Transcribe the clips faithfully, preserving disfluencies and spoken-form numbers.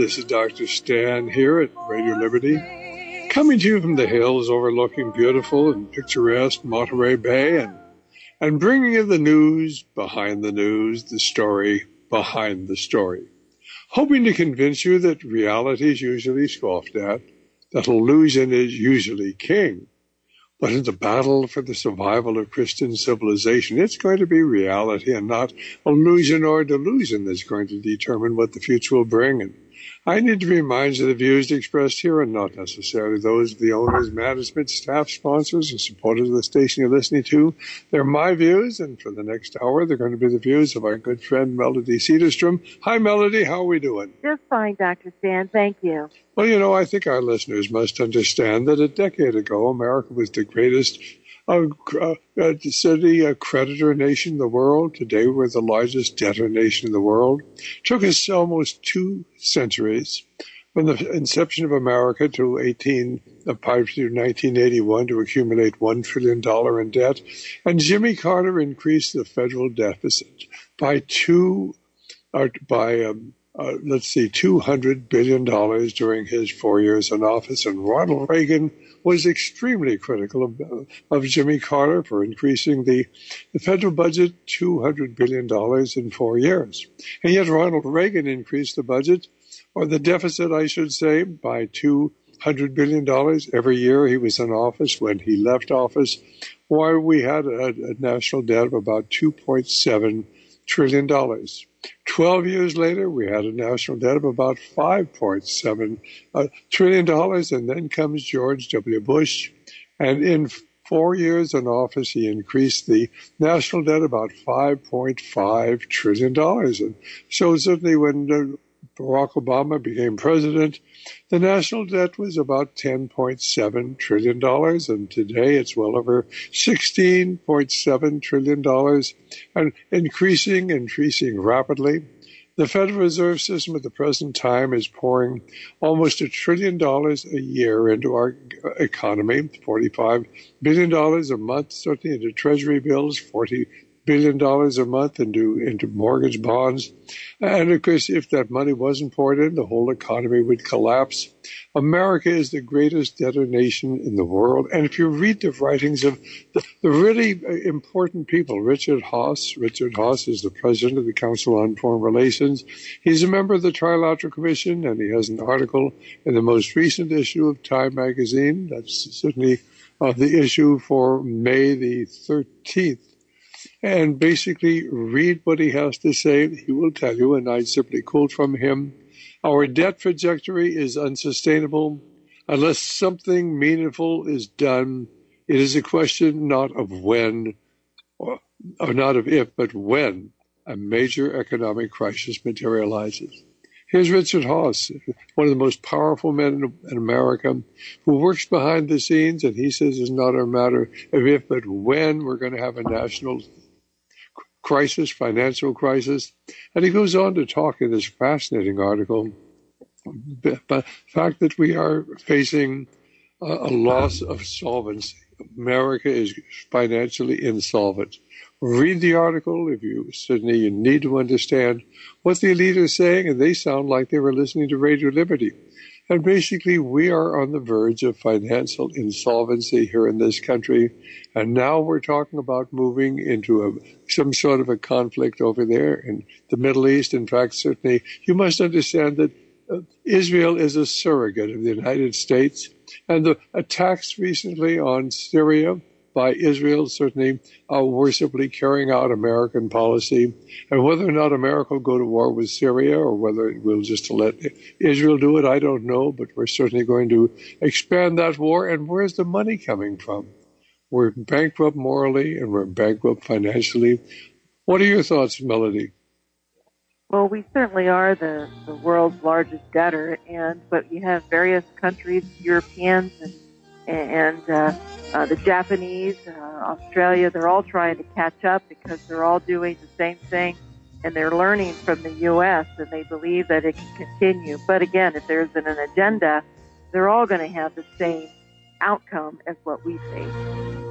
this is Doctor Stan here at Radio Liberty, coming to you from the hills overlooking beautiful and picturesque Monterey Bay, and, and bringing you the news behind the news, the story behind the story. Hoping to convince you that reality is usually scoffed at, that illusion is usually king. But in the battle for the survival of Christian civilization, it's going to be reality and not illusion or delusion that's going to determine what the future will bring. And I need to remind you the views expressed here are not necessarily those of the owners, management, staff, sponsors, and supporters of the station you're listening to. They're my views, and for the next hour, they're going to be the views of our good friend Melody Cedarstrom. Hi, Melody. How are we doing? Just fine, Doctor Stan. Thank you. Well, you know, I think our listeners must understand that a decade ago, America was the greatest uh, uh, city uh, creditor nation in the world. Today, we're the largest debtor nation in the world. It took us almost two centuries from the inception of America to eighteen, uh, to nineteen eighty-one to accumulate one trillion dollars in debt. And Jimmy Carter increased the federal deficit by two, uh, by um, Uh, let's see, two hundred billion dollars during his four years in office. And Ronald Reagan was extremely critical of, of Jimmy Carter for increasing the, the federal budget two hundred billion dollars in four years. And yet Ronald Reagan increased the budget, or the deficit, I should say, by two hundred billion dollars every year he was in office. When he left office, while we had a, a national debt of about two point seven trillion dollars. Twelve years later, we had a national debt of about five point seven uh, trillion dollars, and then comes George W. Bush, and in four years in office, he increased the national debt about five point five trillion dollars. And so certainly when uh, Barack Obama became president, the national debt was about ten point seven trillion dollars, and today it's well over sixteen point seven trillion dollars, and increasing, increasing rapidly. The Federal Reserve System at the present time is pouring almost a trillion dollars a year into our economy, forty-five billion dollars a month, certainly into Treasury bills, forty billion dollars a month into, into mortgage bonds. And of course, if that money wasn't poured in, the whole economy would collapse. America is the greatest debtor nation in the world. And if you read the writings of the, the really important people, Richard Haass, Richard Haass is the president of the Council on Foreign Relations. He's a member of the Trilateral Commission, and he has an article in the most recent issue of Time magazine. That's certainly uh, the issue for May the thirteenth. And basically read what he has to say. He will tell you, and I simply quote from him, "Our debt trajectory is unsustainable. Unless something meaningful is done, it is a question not of when, or, or not of if, but when a major economic crisis materializes." Here's Richard Haass, one of the most powerful men in, in America, who works behind the scenes, and he says it's not a matter of if, but when we're going to have a national crisis, financial crisis. And he goes on to talk in this fascinating article about the fact that we are facing a, a loss of solvency. America is financially insolvent. Read the article. If you certainly you need to understand what the elite are saying, and they sound like they were listening to Radio Liberty. And basically, we are on the verge of financial insolvency here in this country. And now we're talking about moving into a, some sort of a conflict over there in the Middle East. In fact, certainly, you must understand that uh, Israel is a surrogate of the United States. And the attacks recently on Syria by Israel certainly are worshipfully carrying out American policy. And whether or not America will go to war with Syria or whether it will just let Israel do it, I don't know. But we're certainly going to expand that war. And where's the money coming from? We're bankrupt morally and we're bankrupt financially. What are your thoughts, Melody? Well, we certainly are the, the world's largest debtor, and but you have various countries, Europeans and and uh, uh, the Japanese, uh, Australia, they're all trying to catch up because they're all doing the same thing, and they're learning from the U S, and they believe that it can continue. But again, if there's an, an agenda, they're all going to have the same outcome as what we face.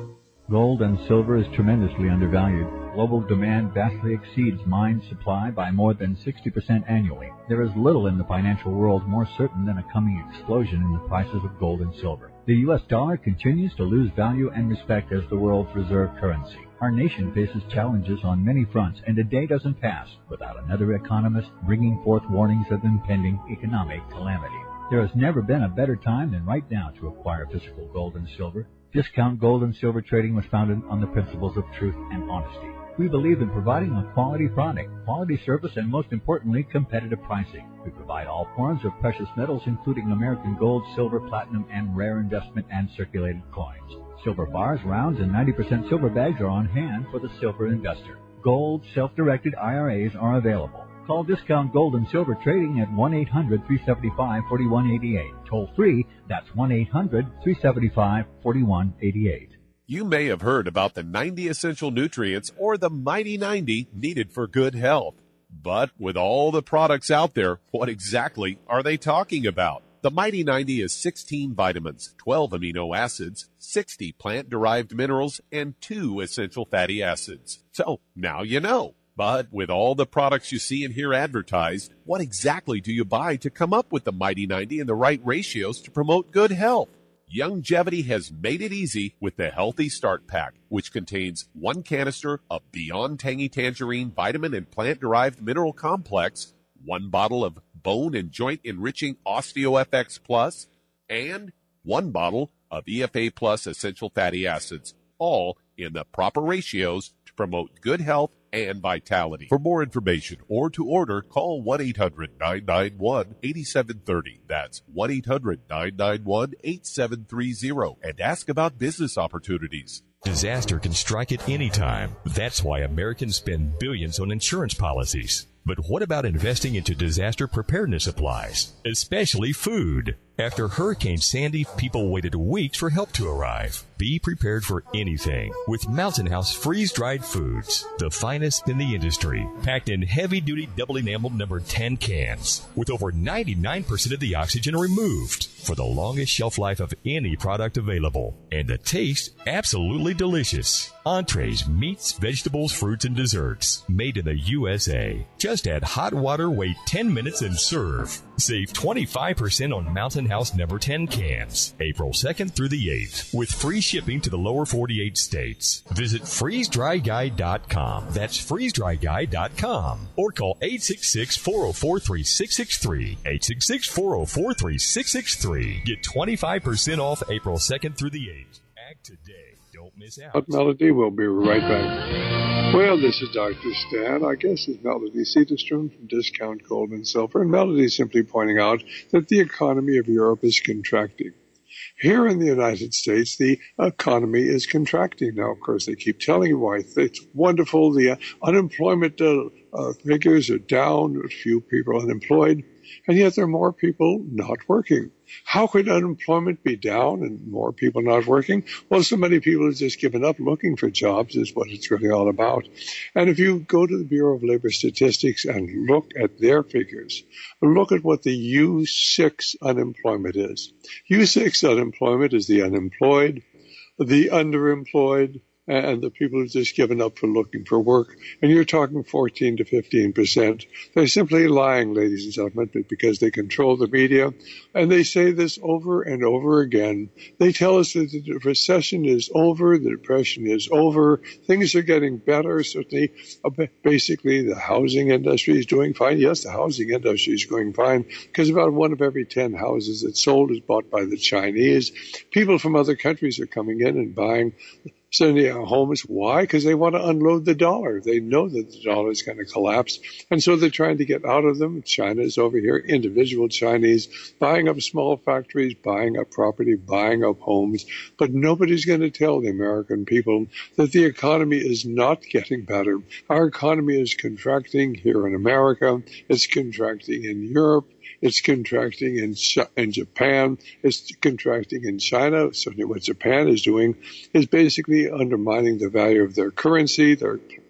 Gold and silver is tremendously undervalued. Global demand vastly exceeds mine supply by more than sixty percent annually. There is little in the financial world more certain than a coming explosion in the prices of gold and silver. The U S dollar continues to lose value and respect as the world's reserve currency. Our nation faces challenges on many fronts, and a day doesn't pass without another economist bringing forth warnings of impending economic calamity. There has never been a better time than right now to acquire physical gold and silver. Discount Gold and Silver Trading was founded on the principles of truth and honesty. We believe in providing a quality product, quality service, and most importantly, competitive pricing. We provide all forms of precious metals, including American gold, silver, platinum, and rare investment and circulated coins. Silver bars, rounds, and ninety percent silver bags are on hand for the silver investor. Gold self-directed I R As are available. Call Discount Gold and Silver Trading at one eight hundred, three seven five, four one eight eight. Toll free, that's one eight hundred, three seven five, four one eight eight. You may have heard about the ninety essential nutrients or the Mighty ninety needed for good health. But with all the products out there, what exactly are they talking about? The Mighty ninety is sixteen vitamins, twelve amino acids, sixty plant-derived minerals, and two essential fatty acids. So now you know. But with all the products you see and hear advertised, what exactly do you buy to come up with the Mighty ninety and the right ratios to promote good health? Youngevity has made it easy with the Healthy Start Pack, which contains one canister of Beyond Tangy Tangerine vitamin and plant-derived mineral complex, one bottle of bone and joint enriching OsteoFX Plus, and one bottle of E F A Plus essential fatty acids, all in the proper ratios to promote good health and vitality. For more information or to order, call one eight hundred, nine nine one, eight seven three zero. That's one eight hundred, nine nine one, eight seven three zero. And ask about business opportunities. Disaster can strike at any time. That's why Americans spend billions on insurance policies. But what about investing into disaster preparedness supplies, especially food? After Hurricane Sandy, people waited weeks for help to arrive. Be prepared for anything with Mountain House freeze-dried foods, the finest in the industry, packed in heavy-duty double-enameled number ten cans, with over ninety-nine percent of the oxygen removed for the longest shelf life of any product available. And the taste, absolutely delicious. Entrees, meats, vegetables, fruits, and desserts, made in the U S A. Just add hot water, wait ten minutes, and serve. Save twenty-five percent on Mountain House number ten cans, April second through the eighth, with free shipping to the lower forty-eight states. Visit freeze dry guy dot com. That's freeze dry guy dot com. Or call eight six six, four zero four, three six six three. eight six six, four zero four, three six six three. Get twenty-five percent off April second through the eighth. Act today. Don't miss out. But Melody, we'll be right back. Well, this is Doctor Stan. Our guest is Melody Cedarstrom from Discount Gold and Silver. And Melody is simply pointing out that the economy of Europe is contracting. Here in the United States, the economy is contracting. Now, of course, they keep telling you why it's wonderful. The uh, unemployment uh, uh, figures are down, a few people unemployed, and yet there are more people not working. How could unemployment be down and more people not working? Well, so many people have just given up looking for jobs is what it's really all about. And if you go to the Bureau of Labor Statistics and look at their figures, look at what the U six unemployment is. U six unemployment is the unemployed, the underemployed, and the people who've just given up for looking for work. And you're talking fourteen to fifteen percent. They're simply lying, ladies and gentlemen, because they control the media. And they say this over and over again. They tell us that the recession is over, the depression is over, things are getting better. Certainly, basically, the housing industry is doing fine. Yes, the housing industry is going fine because about one of every ten houses that's sold is bought by the Chinese. People from other countries are coming in and buying sending out homes. Why? Because they want to unload the dollar. They know that the dollar is going to collapse. And so they're trying to get out of them. China is over here, individual Chinese, buying up small factories, buying up property, buying up homes. But nobody's going to tell the American people that the economy is not getting better. Our economy is contracting here in America. It's contracting in Europe. It's contracting in in Japan. It's contracting in China. Certainly what Japan is doing is basically undermining the value of their currency. They're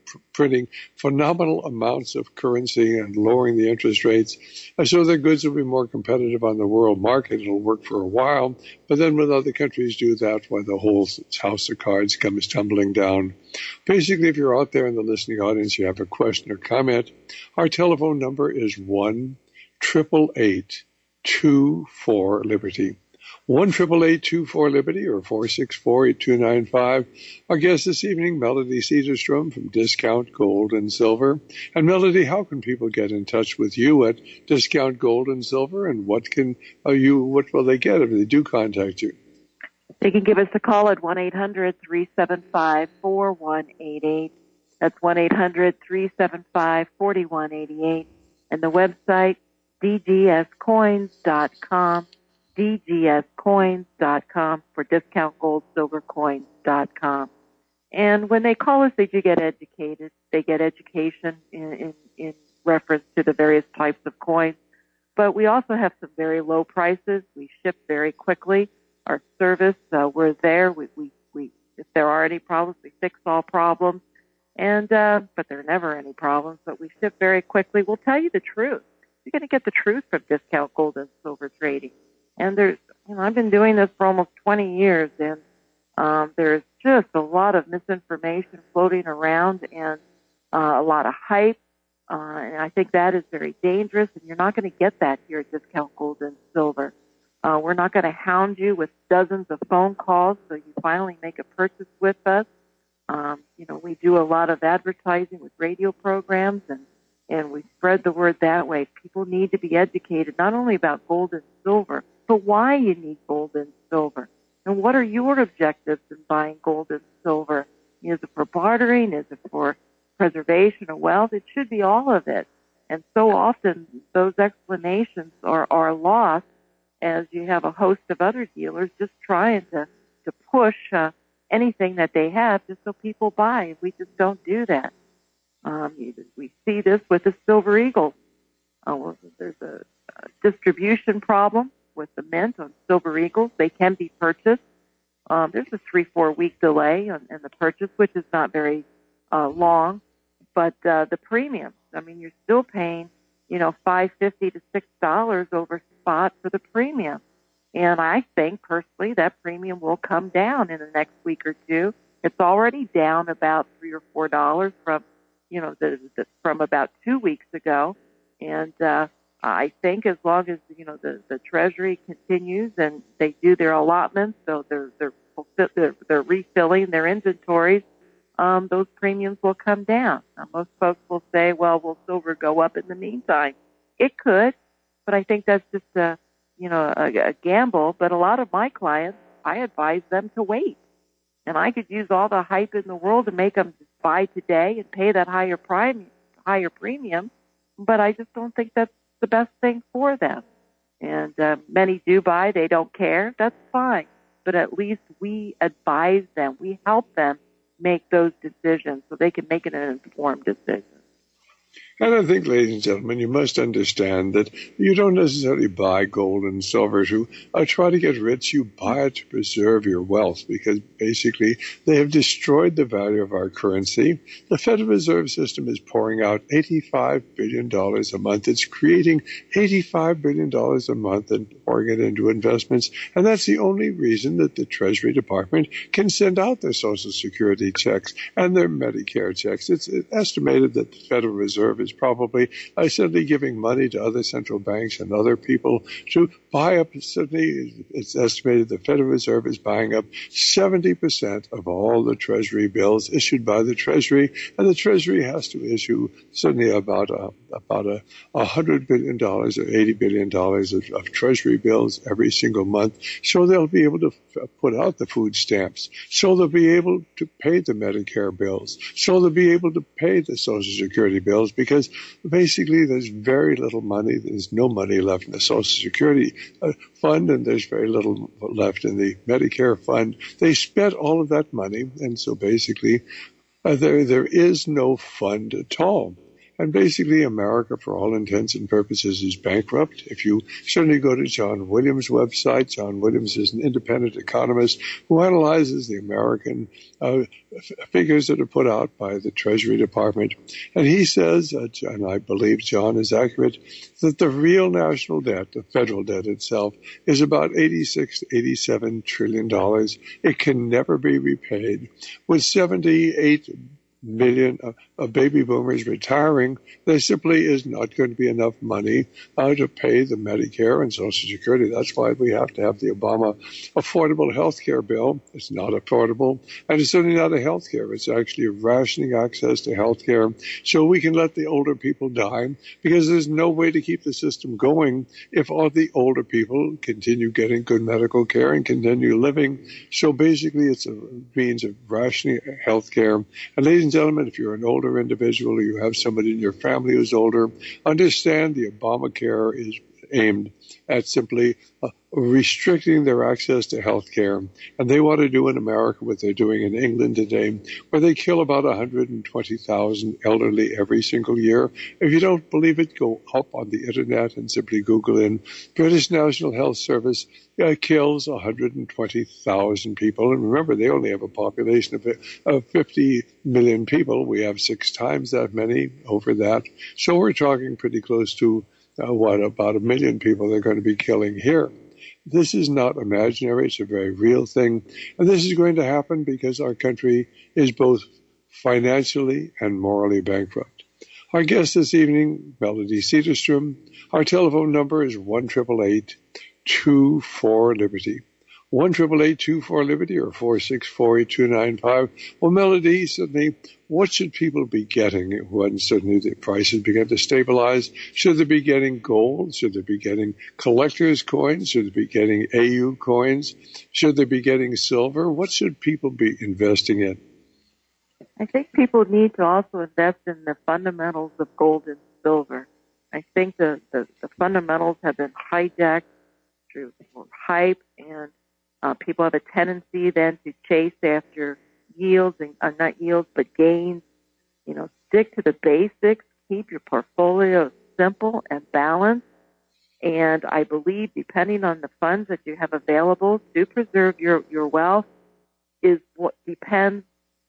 pr- printing phenomenal amounts of currency and lowering the interest rates. Uh, so their goods will be more competitive on the world market. It'll work for a while, but then when other countries do that, why the whole house of cards comes tumbling down. Basically, if you're out there in the listening audience, you have a question or comment, our telephone number is one triple eight two four Liberty. one triple eight two four Liberty or four six four eight two nine five. Our guest this evening, Melody Cedarstrom from Discount Gold and Silver. And Melody, how can people get in touch with you at Discount Gold and Silver, and what can uh, you what will they get if they do contact you? They can give us a call at one eight hundred three seven five four one eight eight. That's one eight hundred three seven five four one eight eight. And the website, d g s coins dot com. d g s coins dot com for discount gold silver coins dot com. And when they call us, they do get educated. They get education in, in, in reference to the various types of coins. But we also have some very low prices. We ship very quickly. Our service, uh, we're there. We, we, we, if there are any problems, we fix all problems. And, uh, but there are never any problems, but we ship very quickly. We'll tell you the truth. You're going to get the truth from Discount Gold and Silver Trading. And there's, you know, I've been doing this for almost twenty years, and um, there's just a lot of misinformation floating around and uh, a lot of hype. Uh, and I think that is very dangerous, and you're not going to get that here at Discount Gold and Silver. Uh, we're not going to hound you with dozens of phone calls so you finally make a purchase with us. Um, you know, we do a lot of advertising with radio programs, and, and we spread the word that way. People need to be educated not only about gold and silver, but why you need gold and silver. And what are your objectives in buying gold and silver? Is it for bartering? Is it for preservation of wealth? It should be all of it. And so often those explanations are, are lost as you have a host of other dealers just trying to, to push uh, anything that they have just so people buy. We just don't do that. Um, we see this with the Silver Eagles. Uh, well, there's a, a distribution problem with the mint on Silver Eagles. They can be purchased. Um, there's a three, four week delay on, in the purchase, which is not very uh, long. But uh, the premiums, I mean, you're still paying, you know, five fifty to six dollars over spot for the premium. And I think personally that premium will come down in the next week or two. It's already down about three or four dollars from, you know, the, the, from about two weeks ago. And uh, I think as long as, you know, the, the Treasury continues and they do their allotments, so they're, they're, they're, they're refilling their inventories, um, those premiums will come down. Now, most folks will say, well, will silver go up in the meantime? It could, but I think that's just a, you know, a, a gamble. But a lot of my clients, I advise them to wait. And I could use all the hype in the world to make them just buy today and pay that higher prime, higher premium, but I just don't think that's the best thing for them. And uh, many do buy, they don't care, that's fine. But at least we advise them, we help them make those decisions so they can make an informed decision. And I think, ladies and gentlemen, you must understand that you don't necessarily buy gold and silver to uh, try to get rich. You buy it to preserve your wealth, because basically they have destroyed the value of our currency. The Federal Reserve System is pouring out eighty-five billion dollars a month. It's creating eighty-five billion dollars a month and pouring it into investments. And that's the only reason that the Treasury Department can send out their Social Security checks and their Medicare checks. It's estimated that the Federal Reserve is probably uh, suddenly giving money to other central banks and other people to buy up. Suddenly, it's estimated the Federal Reserve is buying up seventy percent of all the Treasury bills issued by the Treasury, and the Treasury has to issue suddenly about a, about a, a hundred billion dollars or eighty billion dollars of, of Treasury bills every single month. So they'll be able to f- put out the food stamps. So they'll be able to pay the Medicare bills. So they'll be able to pay the Social Security bills, because basically there's very little money. There's no money left in the Social Security uh, fund, and there's very little left in the Medicare fund. They spent all of that money, and so basically uh, there there is no fund at all. And basically, America, for all intents and purposes, is bankrupt. If you certainly go to John Williams' website, John Williams is an independent economist who analyzes the American uh, f- figures that are put out by the Treasury Department. And he says, uh, and I believe John is accurate, that the real national debt, the federal debt itself, is about eighty-six, eighty-seven trillion dollars. It can never be repaid. With seventy-eight million uh, uh, baby boomers retiring, there simply is not going to be enough money uh, to pay the Medicare and Social Security. That's why we have to have the Obama Affordable Health Care bill. It's not affordable, and it's certainly not a health care. It's actually rationing access to health care so we can let the older people die, because there's no way to keep the system going if all the older people continue getting good medical care and continue living. So basically, it's a means of rationing health care. And ladies and gentlemen, if you're an older individual or you have somebody in your family who's older, understand the Obamacare is aimed at simply uh, restricting their access to health care. And they want to do in America what they're doing in England today, where they kill about one hundred twenty thousand elderly every single year. If you don't believe it, go up on the internet and simply Google in British National Health Service uh, kills one hundred twenty thousand people. And remember, they only have a population of, of fifty million people. We have six times that many, over that. So we're talking pretty close to Uh, what, about a million people they're going to be killing here. This is not imaginary. It's a very real thing. And this is going to happen because our country is both financially and morally bankrupt. Our guest this evening, Melody Cedarstrom. Our telephone number is one eight eight eight, two four, Liberty. one eight eight eight, two four, Liberty or four six four, eight two nine five. Well, Melody, certainly, what should people be getting when suddenly the prices begin to stabilize? Should they be getting gold? Should they be getting collector's coins? Should they be getting A U coins? Should they be getting silver? What should people be investing in? I think people need to also invest in the fundamentals of gold and silver. I think the, the, the fundamentals have been hijacked through hype, and uh, people have a tendency then to chase after yields, and uh, not yields, but gains. You know, stick to the basics. Keep your portfolio simple and balanced. And I believe, depending on the funds that you have available to preserve your, your wealth, is what depends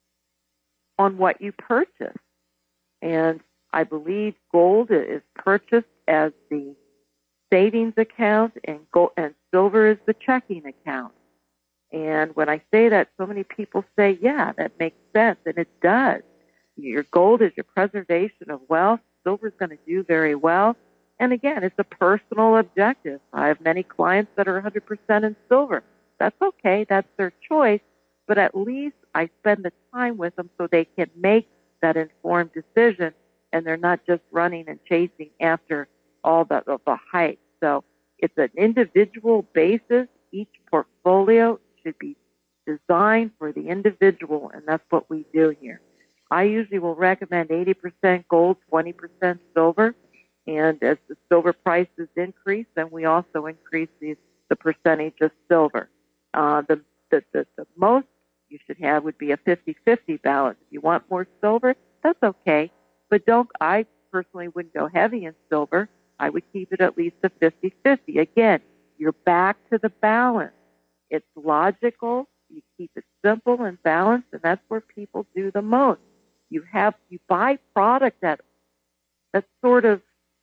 on what you purchase. And I believe gold is purchased as the savings account, and gold and silver is the checking account. And when I say that, so many people say, yeah, that makes sense, and it does. Your gold is your preservation of wealth. Silver is going to do very well. And again, it's a personal objective. I have many clients that are one hundred percent in silver. That's okay. That's their choice. But at least I spend the time with them so they can make that informed decision, and they're not just running and chasing after all the, the, the hype. So it's an individual basis. Each portfolio should be designed for the individual, and that's what we do here. I usually will recommend eighty percent gold, twenty percent silver, and as the silver prices increase, then we also increase the, the percentage of silver. Uh, the, the, the, the most you should have would be a fifty-fifty balance. If you want more silver, that's okay, but don't, I personally wouldn't go heavy in silver. I would keep it at least a fifty-fifty. Again, you're back to the balance. It's logical. You keep it simple and balanced, and that's where people do the most. You have, you buy product that, that sort of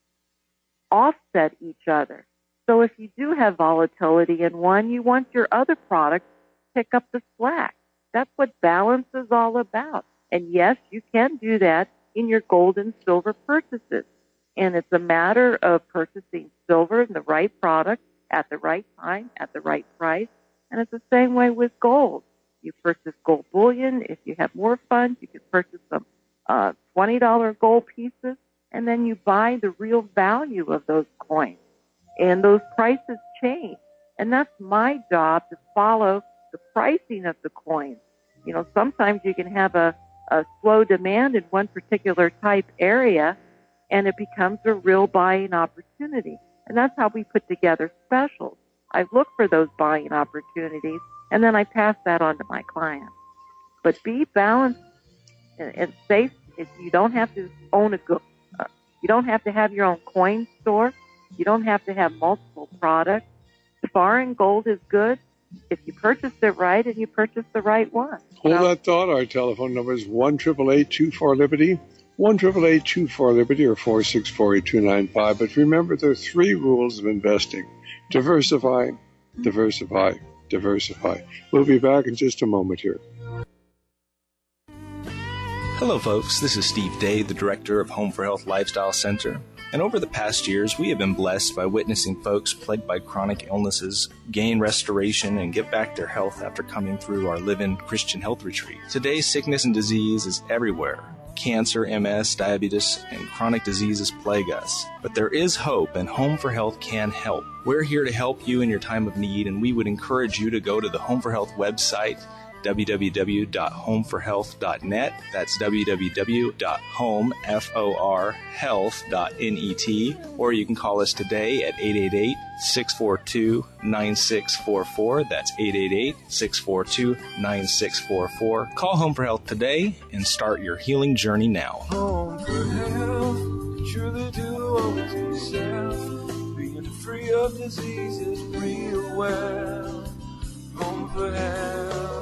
offset each other. So if you do have volatility in one, you want your other product to pick up the slack. That's what balance is all about. And yes, you can do that in your gold and silver purchases. And it's a matter of purchasing silver in the right product at the right time, at the right price. And it's the same way with gold. You purchase gold bullion. If you have more funds, you can purchase some uh, twenty dollars gold pieces, and then you buy the real value of those coins. And those prices change. And that's my job, to follow the pricing of the coins. You know, sometimes you can have a, a slow demand in one particular type area, and it becomes a real buying opportunity. And that's how we put together specials. I look for those buying opportunities, and then I pass that on to my clients. But be balanced and, and safe. If you don't have to own a, go, You don't have to have your own coin store. You don't have to have multiple products. Bar and Gold is good if you purchase it right and you purchase the right one. Hold So, that thought. Our telephone number is one eight eight eight, two four, Liberty, one eight eight eight, two four, Liberty, or four six four, eight two nine five. But remember, there are three rules of investing. Diversify, diversify, diversify. We'll be back in just a moment here. Hello, folks. This is Steve Day, the director of Home for Health Lifestyle Center. And over the past years, we have been blessed by witnessing folks plagued by chronic illnesses gain restoration and get back their health after coming through our Live-In Christian Health Retreat. Today, sickness and disease is everywhere. Cancer, M S, diabetes, and chronic diseases plague us. But there is hope, and Home for Health can help. We're here to help you in your time of need, and we would encourage you to go to the Home for Health website, w w w dot home for health dot net. That's w w w dot home for health dot net. Or you can call us today at eight eight eight, six four two, nine six four four. That's eight eight eight, six four two, nine six four four. Call Home for Health today and start your healing journey now. Home for Health, truly do always yourself. Being free of diseases real well. Home for Health.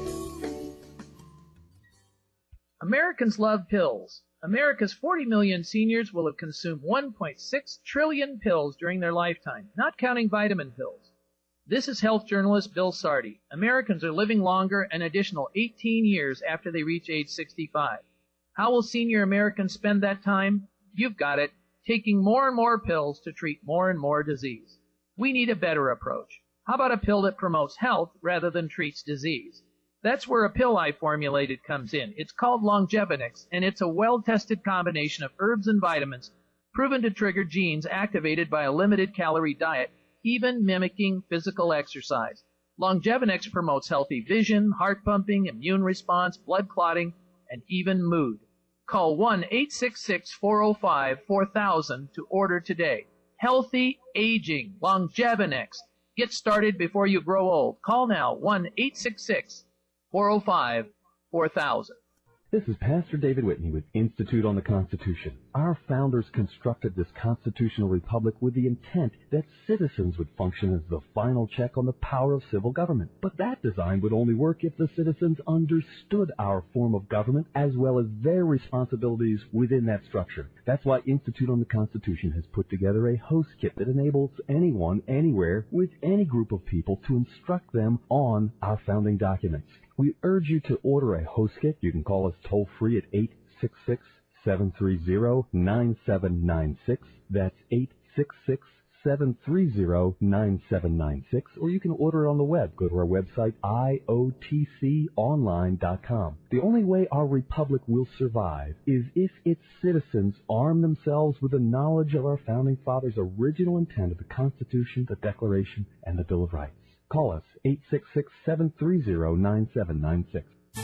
Americans love pills. America's forty million seniors will have consumed one point six trillion pills during their lifetime, not counting vitamin pills. This is health journalist Bill Sardi. Americans are living longer an additional eighteen years after they reach age sixty-five. How will senior Americans spend that time? You've got it, taking more and more pills to treat more and more disease. We need a better approach. How about a pill that promotes health rather than treats disease? That's where a pill I formulated comes in. It's called Longevinix, and it's a well-tested combination of herbs and vitamins proven to trigger genes activated by a limited-calorie diet, even mimicking physical exercise. Longevinix promotes healthy vision, heart pumping, immune response, blood clotting, and even mood. Call one eight six six, four oh five, four thousand to order today. Healthy aging, Longevinix. Get started before you grow old. Call now, one eight six six, four oh five, four thousand. This is Pastor David Whitney with Institute on the Constitution. Our founders constructed this constitutional republic with the intent that citizens would function as the final check on the power of civil government. But that design would only work if the citizens understood our form of government as well as their responsibilities within that structure. That's why Institute on the Constitution has put together a host kit that enables anyone, anywhere, with any group of people to instruct them on our founding documents. We urge you to order a host kit. You can call us toll-free at eight six six, seven three zero, nine seven nine six. That's eight six six, seven three zero, nine seven nine six. Or you can order it on the web. Go to our website, I O T C online dot com. The only way our republic will survive is if its citizens arm themselves with the knowledge of our founding fathers' original intent of the Constitution, the Declaration, and the Bill of Rights. Call us, eight six six, seven three zero, nine seven nine six.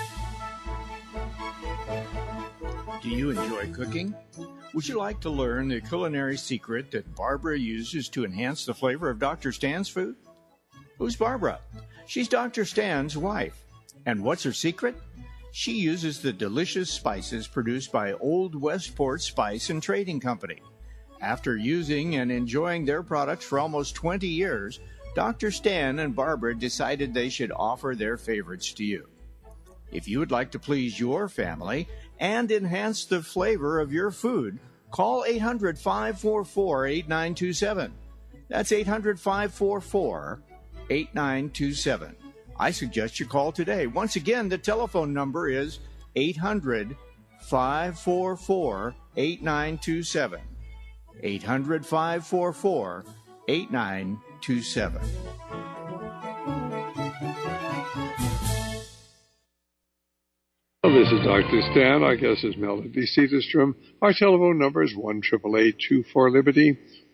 Do you enjoy cooking? Would you like to learn the culinary secret that Barbara uses to enhance the flavor of Doctor Stan's food? Who's Barbara? She's Doctor Stan's wife. And what's her secret? She uses the delicious spices produced by Old Westport Spice and Trading Company. After using and enjoying their products for almost twenty years, Doctor Stan and Barbara decided they should offer their favorites to you. If you would like to please your family and enhance the flavor of your food, call eight hundred, five four four, eight nine two seven. That's eight hundred, five four four, eight nine two seven. I suggest you call today. Once again, the telephone number is eight hundred, five four four, eight nine two seven. eight hundred, five four four, eight nine two seven. Well, this is Doctor Stan. Our guest is Melody Cedarstrom. Our telephone number is one eight eight eight, two four, Liberty,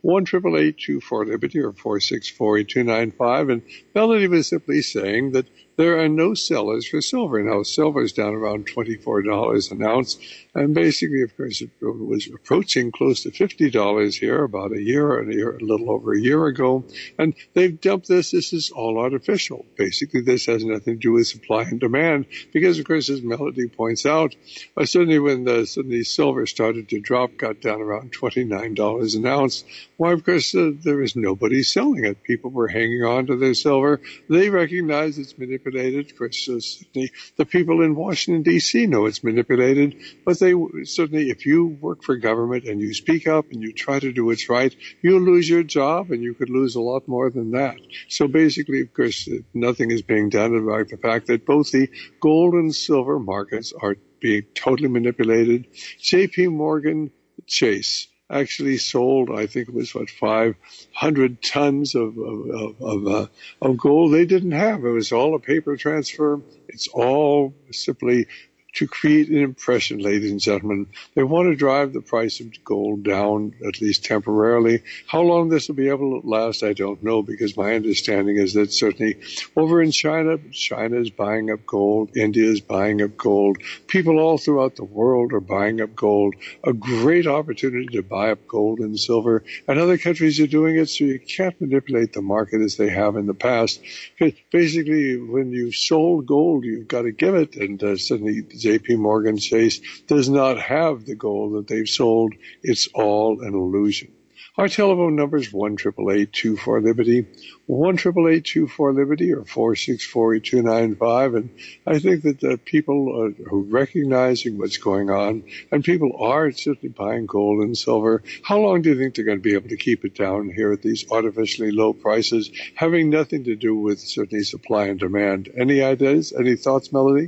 one eight eight eight, two four, Liberty or four six four, eight two nine five. And Melody was simply saying that there are no sellers for silver. Now, silver is down around twenty-four dollars an ounce. And basically, of course, it was approaching close to fifty dollars here about a year, a year, a little over a year ago. And they've dumped this. This is all artificial. Basically, this has nothing to do with supply and demand because, of course, as Melody points out, uh, certainly when the, suddenly silver started to drop, got down around twenty-nine dollars an ounce, why, of course, uh, there was nobody selling it. People were hanging on to their silver. They recognize it's manipulated. Of course, uh, certainly the people in Washington, D C know it's manipulated, but they certainly, if you work for government and you speak up and you try to do what's right, you'll lose your job and you could lose a lot more than that. So basically, of course, nothing is being done about the fact that both the gold and silver markets are being totally manipulated. J P Morgan Chase actually sold, I think it was, what, five hundred tons of of, of, uh, of gold they didn't have. It was all a paper transfer. It's all simply to create an impression, ladies and gentlemen. They want to drive the price of gold down, at least temporarily. How long this will be able to last, I don't know, because my understanding is that certainly over in China, China is buying up gold, India is buying up gold. People all throughout the world are buying up gold. A great opportunity to buy up gold and silver, and other countries are doing it, so you can't manipulate the market as they have in the past. Basically, when you've sold gold, you've got to give it, and uh, suddenly J P Morgan Chase does not have the gold that they've sold. It's all an illusion. Our telephone number is one eight eight eight, two four, Liberty, one eight eight eight, two four, Liberty, or four six four, eight two nine five. And I think that uh, people are recognizing what's going on, and people are certainly buying gold and silver. How long do you think they're going to be able to keep it down here at these artificially low prices, having nothing to do with certainly supply and demand? Any ideas? Any thoughts, Melody?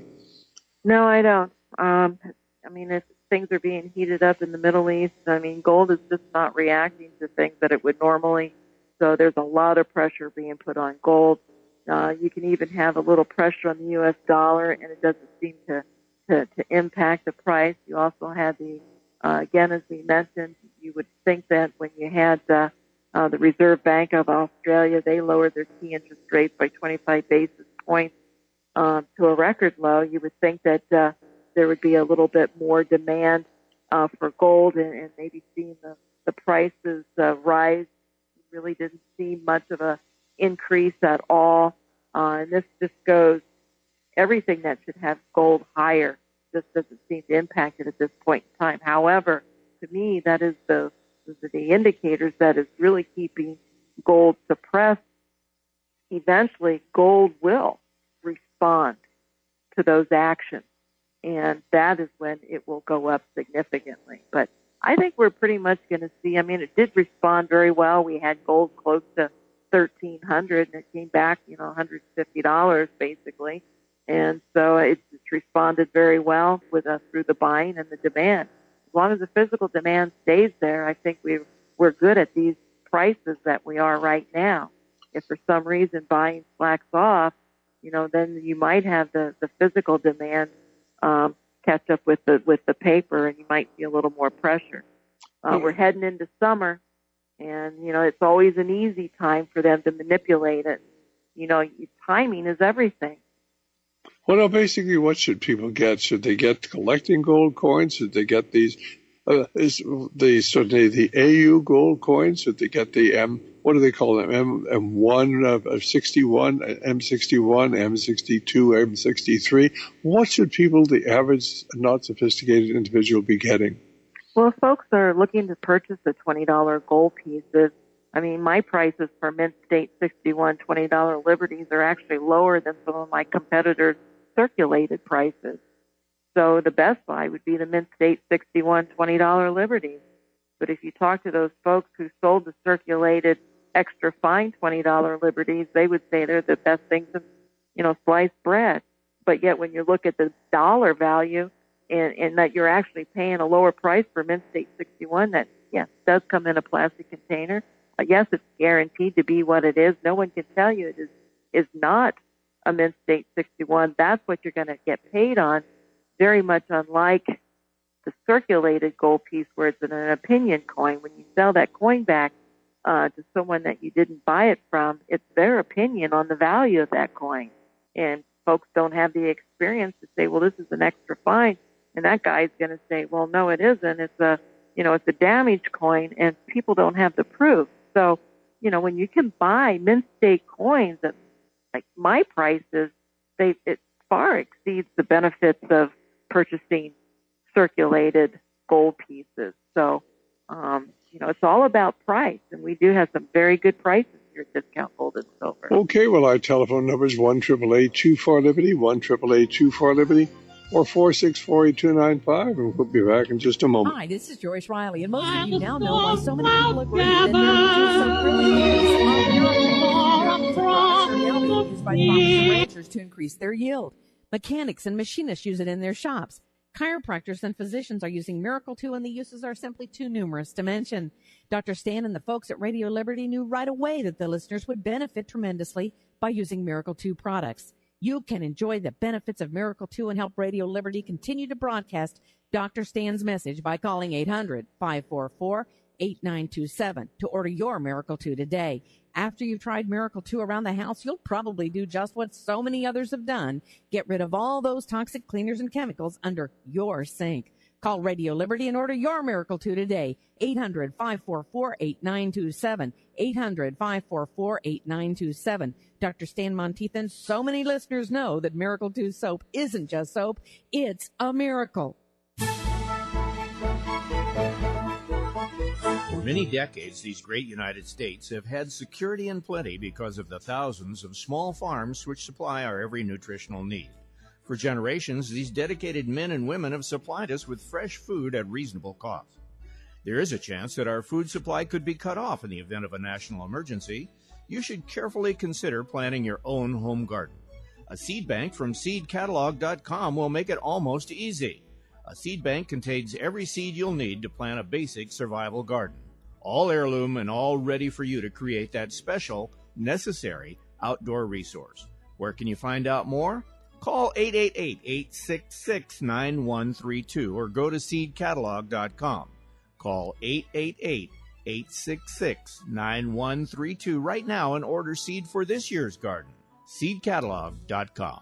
No, I don't. Um, I mean, if things are being heated up in the Middle East, I mean, gold is just not reacting to things that it would normally. So there's a lot of pressure being put on gold. Uh, you can even have a little pressure on the U S dollar, and it doesn't seem to, to, to impact the price. You also have the, uh, again, as we mentioned, you would think that when you had uh, uh, the Reserve Bank of Australia, they lowered their key interest rates by twenty-five basis points. Um, to a record low, you would think that uh, there would be a little bit more demand uh, for gold, and, and maybe seeing the, the prices uh, rise. You really didn't see much of a increase at all. Uh, and this just goes, everything that should have gold higher just doesn't seem to impact it at this point in time. However, to me, that is the, the indicators that is really keeping gold suppressed. Eventually, gold will respond to those actions, and that is when it will go up significantly. But I think we're pretty much going to see, I mean, it did respond very well. We had gold close to thirteen hundred dollars, and it came back, you know, one hundred fifty dollars basically. And so it's, it's responded very well with us through the buying and the demand. As long as the physical demand stays there, I think we we're good at these prices that we are right now. If for some reason buying slacks off, you know, then you might have the, the physical demand um, catch up with the with the paper, and you might see a little more pressure. Uh, we're heading into summer, and you know it's always an easy time for them to manipulate it. You know, timing is everything. Well, no, basically, what should people get? Should they get collecting gold coins? Should they get these? Uh, is the certainly the A U gold coins? Should they get the M? What do they call them? M M1 of sixty-one, M sixty-one, M sixty-two, M sixty-three. What should people, the average, not sophisticated individual, be getting? Well, if folks are looking to purchase the twenty dollar gold pieces, I mean, my prices for Mint State sixty-one twenty dollar Liberties are actually lower than some of my competitors' circulated prices. So the best buy would be the Mint State sixty-one twenty dollar Liberties. But if you talk to those folks who sold the circulated extra fine twenty dollar Liberties, they would say they're the best things in, you know, sliced bread. But yet when you look at the dollar value and, and that you're actually paying a lower price for Mint State sixty-one, that, yes, does come in a plastic container. Uh, yes, it's guaranteed to be what it is. No one can tell you it is, is not a Mint State sixty-one. That's what you're going to get paid on. Very much unlike the circulated gold piece where it's an opinion coin. When you sell that coin back, uh, to someone that you didn't buy it from, it's their opinion on the value of that coin. And folks don't have the experience to say, well, this is an extra fine. And that guy's going to say, well, no, it isn't. It's a, you know, it's a damaged coin, and people don't have the proof. So, you know, when you can buy mint state coins at like my prices, they it far exceeds the benefits of purchasing circulated gold pieces. So, um, you know, it's all about price, and we do have some very good prices here at Discount Gold and Silver. Okay, well, our telephone number is one eight eight eight, two four, Liberty, one eight eight eight, two four, Liberty, or four six four, eight two nine five, and we'll be back in just a moment. Hi, this is Joyce Riley, and most of you now know why so many people agree that Miracle really is a miracle. Used by farmers and ranchers to increase their yield. Mechanics and machinists use it in their shops. Chiropractors and physicians are using Miracle two, and the uses are simply too numerous to mention. Doctor Stan and the folks at Radio Liberty knew right away that the listeners would benefit tremendously by using Miracle two products. You can enjoy the benefits of Miracle two and help Radio Liberty continue to broadcast Doctor Stan's message by calling eight hundred, five four four, eight nine two seven to order your Miracle two today. After you've tried Miracle two around the house, you'll probably do just what so many others have done. Get rid of all those toxic cleaners and chemicals under your sink. Call Radio Liberty and order your Miracle two today. eight hundred, five four four, eight nine two seven. eight hundred, five four four, eight nine two seven. Doctor Stan Monteith, so many listeners know that Miracle two soap isn't just soap, it's a miracle. For many decades, these great United States have had security and plenty because of the thousands of small farms which supply our every nutritional need. For generations, these dedicated men and women have supplied us with fresh food at reasonable cost. There is a chance that our food supply could be cut off in the event of a national emergency. You should carefully consider planting your own home garden. A seed bank from seed catalog dot com will make it almost easy. A seed bank contains every seed you'll need to plant a basic survival garden. All heirloom and all ready for you to create that special, necessary outdoor resource. Where can you find out more? Call eight eight eight, eight six six, nine one three two or go to seed catalog dot com. Call eight eight eight, eight six six, nine one three two right now and order seed for this year's garden. seed catalog dot com.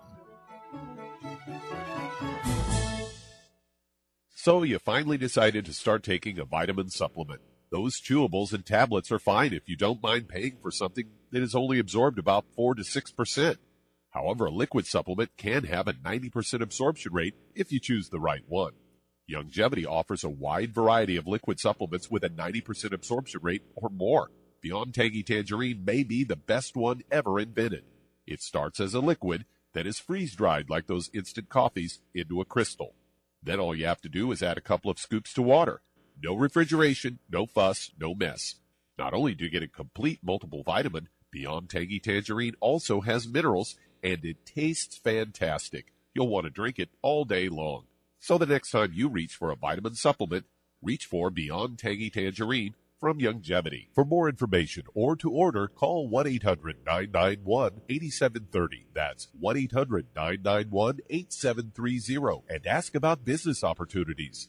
So you finally decided to start taking a vitamin supplement. Those chewables and tablets are fine if you don't mind paying for something that is only absorbed about four to six percent. However, a liquid supplement can have a ninety percent absorption rate if you choose the right one. Youngevity offers a wide variety of liquid supplements with a ninety percent absorption rate or more. Beyond Tangy Tangerine may be the best one ever invented. It starts as a liquid that is freeze-dried like those instant coffees into a crystal. Then all you have to do is add a couple of scoops to water. No refrigeration, no fuss, no mess. Not only do you get a complete multiple vitamin, Beyond Tangy Tangerine also has minerals, and it tastes fantastic. You'll want to drink it all day long. So the next time you reach for a vitamin supplement, reach for Beyond Tangy Tangerine from Youngevity. For more information or to order, call one eight hundred, nine nine one, eight seven three zero. That's one eight hundred, nine nine one, eight seven three zero and ask about business opportunities.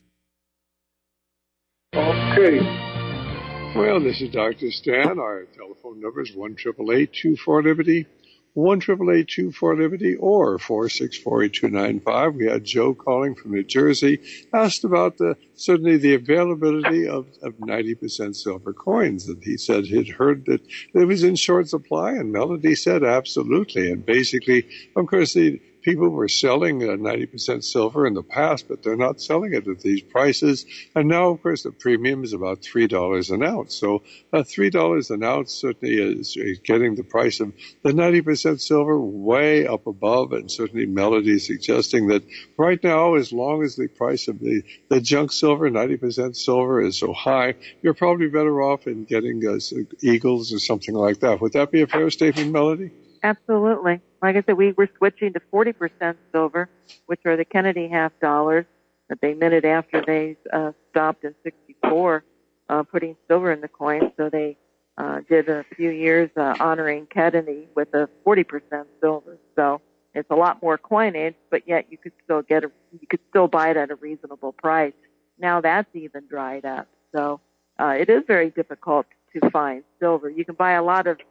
Okay. Well, this is Doctor Stan. Our telephone number is one eight eight eight, two four, Liberty, one eight eight eight, two four, Liberty, or four six four, eight two nine five. We had Joe calling from New Jersey, asked about the certainly the availability of, of ninety percent silver coins. And he said he'd heard that it was in short supply, and Melody said absolutely. And basically, of course, the people were selling uh, ninety percent silver in the past, but they're not selling it at these prices. And now, of course, the premium is about three dollars an ounce. So uh, three dollars an ounce certainly is, is getting the price of the ninety percent silver way up above. And certainly Melody suggesting that right now, as long as the price of the, the junk silver, ninety percent silver, is so high, you're probably better off in getting uh, Eagles or something like that. Would that be a fair statement, Melody? Absolutely. Like I said, we were switching to forty percent silver, which are the Kennedy half dollars that they minted after they uh, stopped in sixty-four, uh, putting silver in the coin. So they uh, did a few years uh, honoring Kennedy with a forty percent silver. So it's a lot more coinage, but yet you could still get a, you could still buy it at a reasonable price. Now that's even dried up. So uh, it is very difficult to find silver. You can buy a lot of,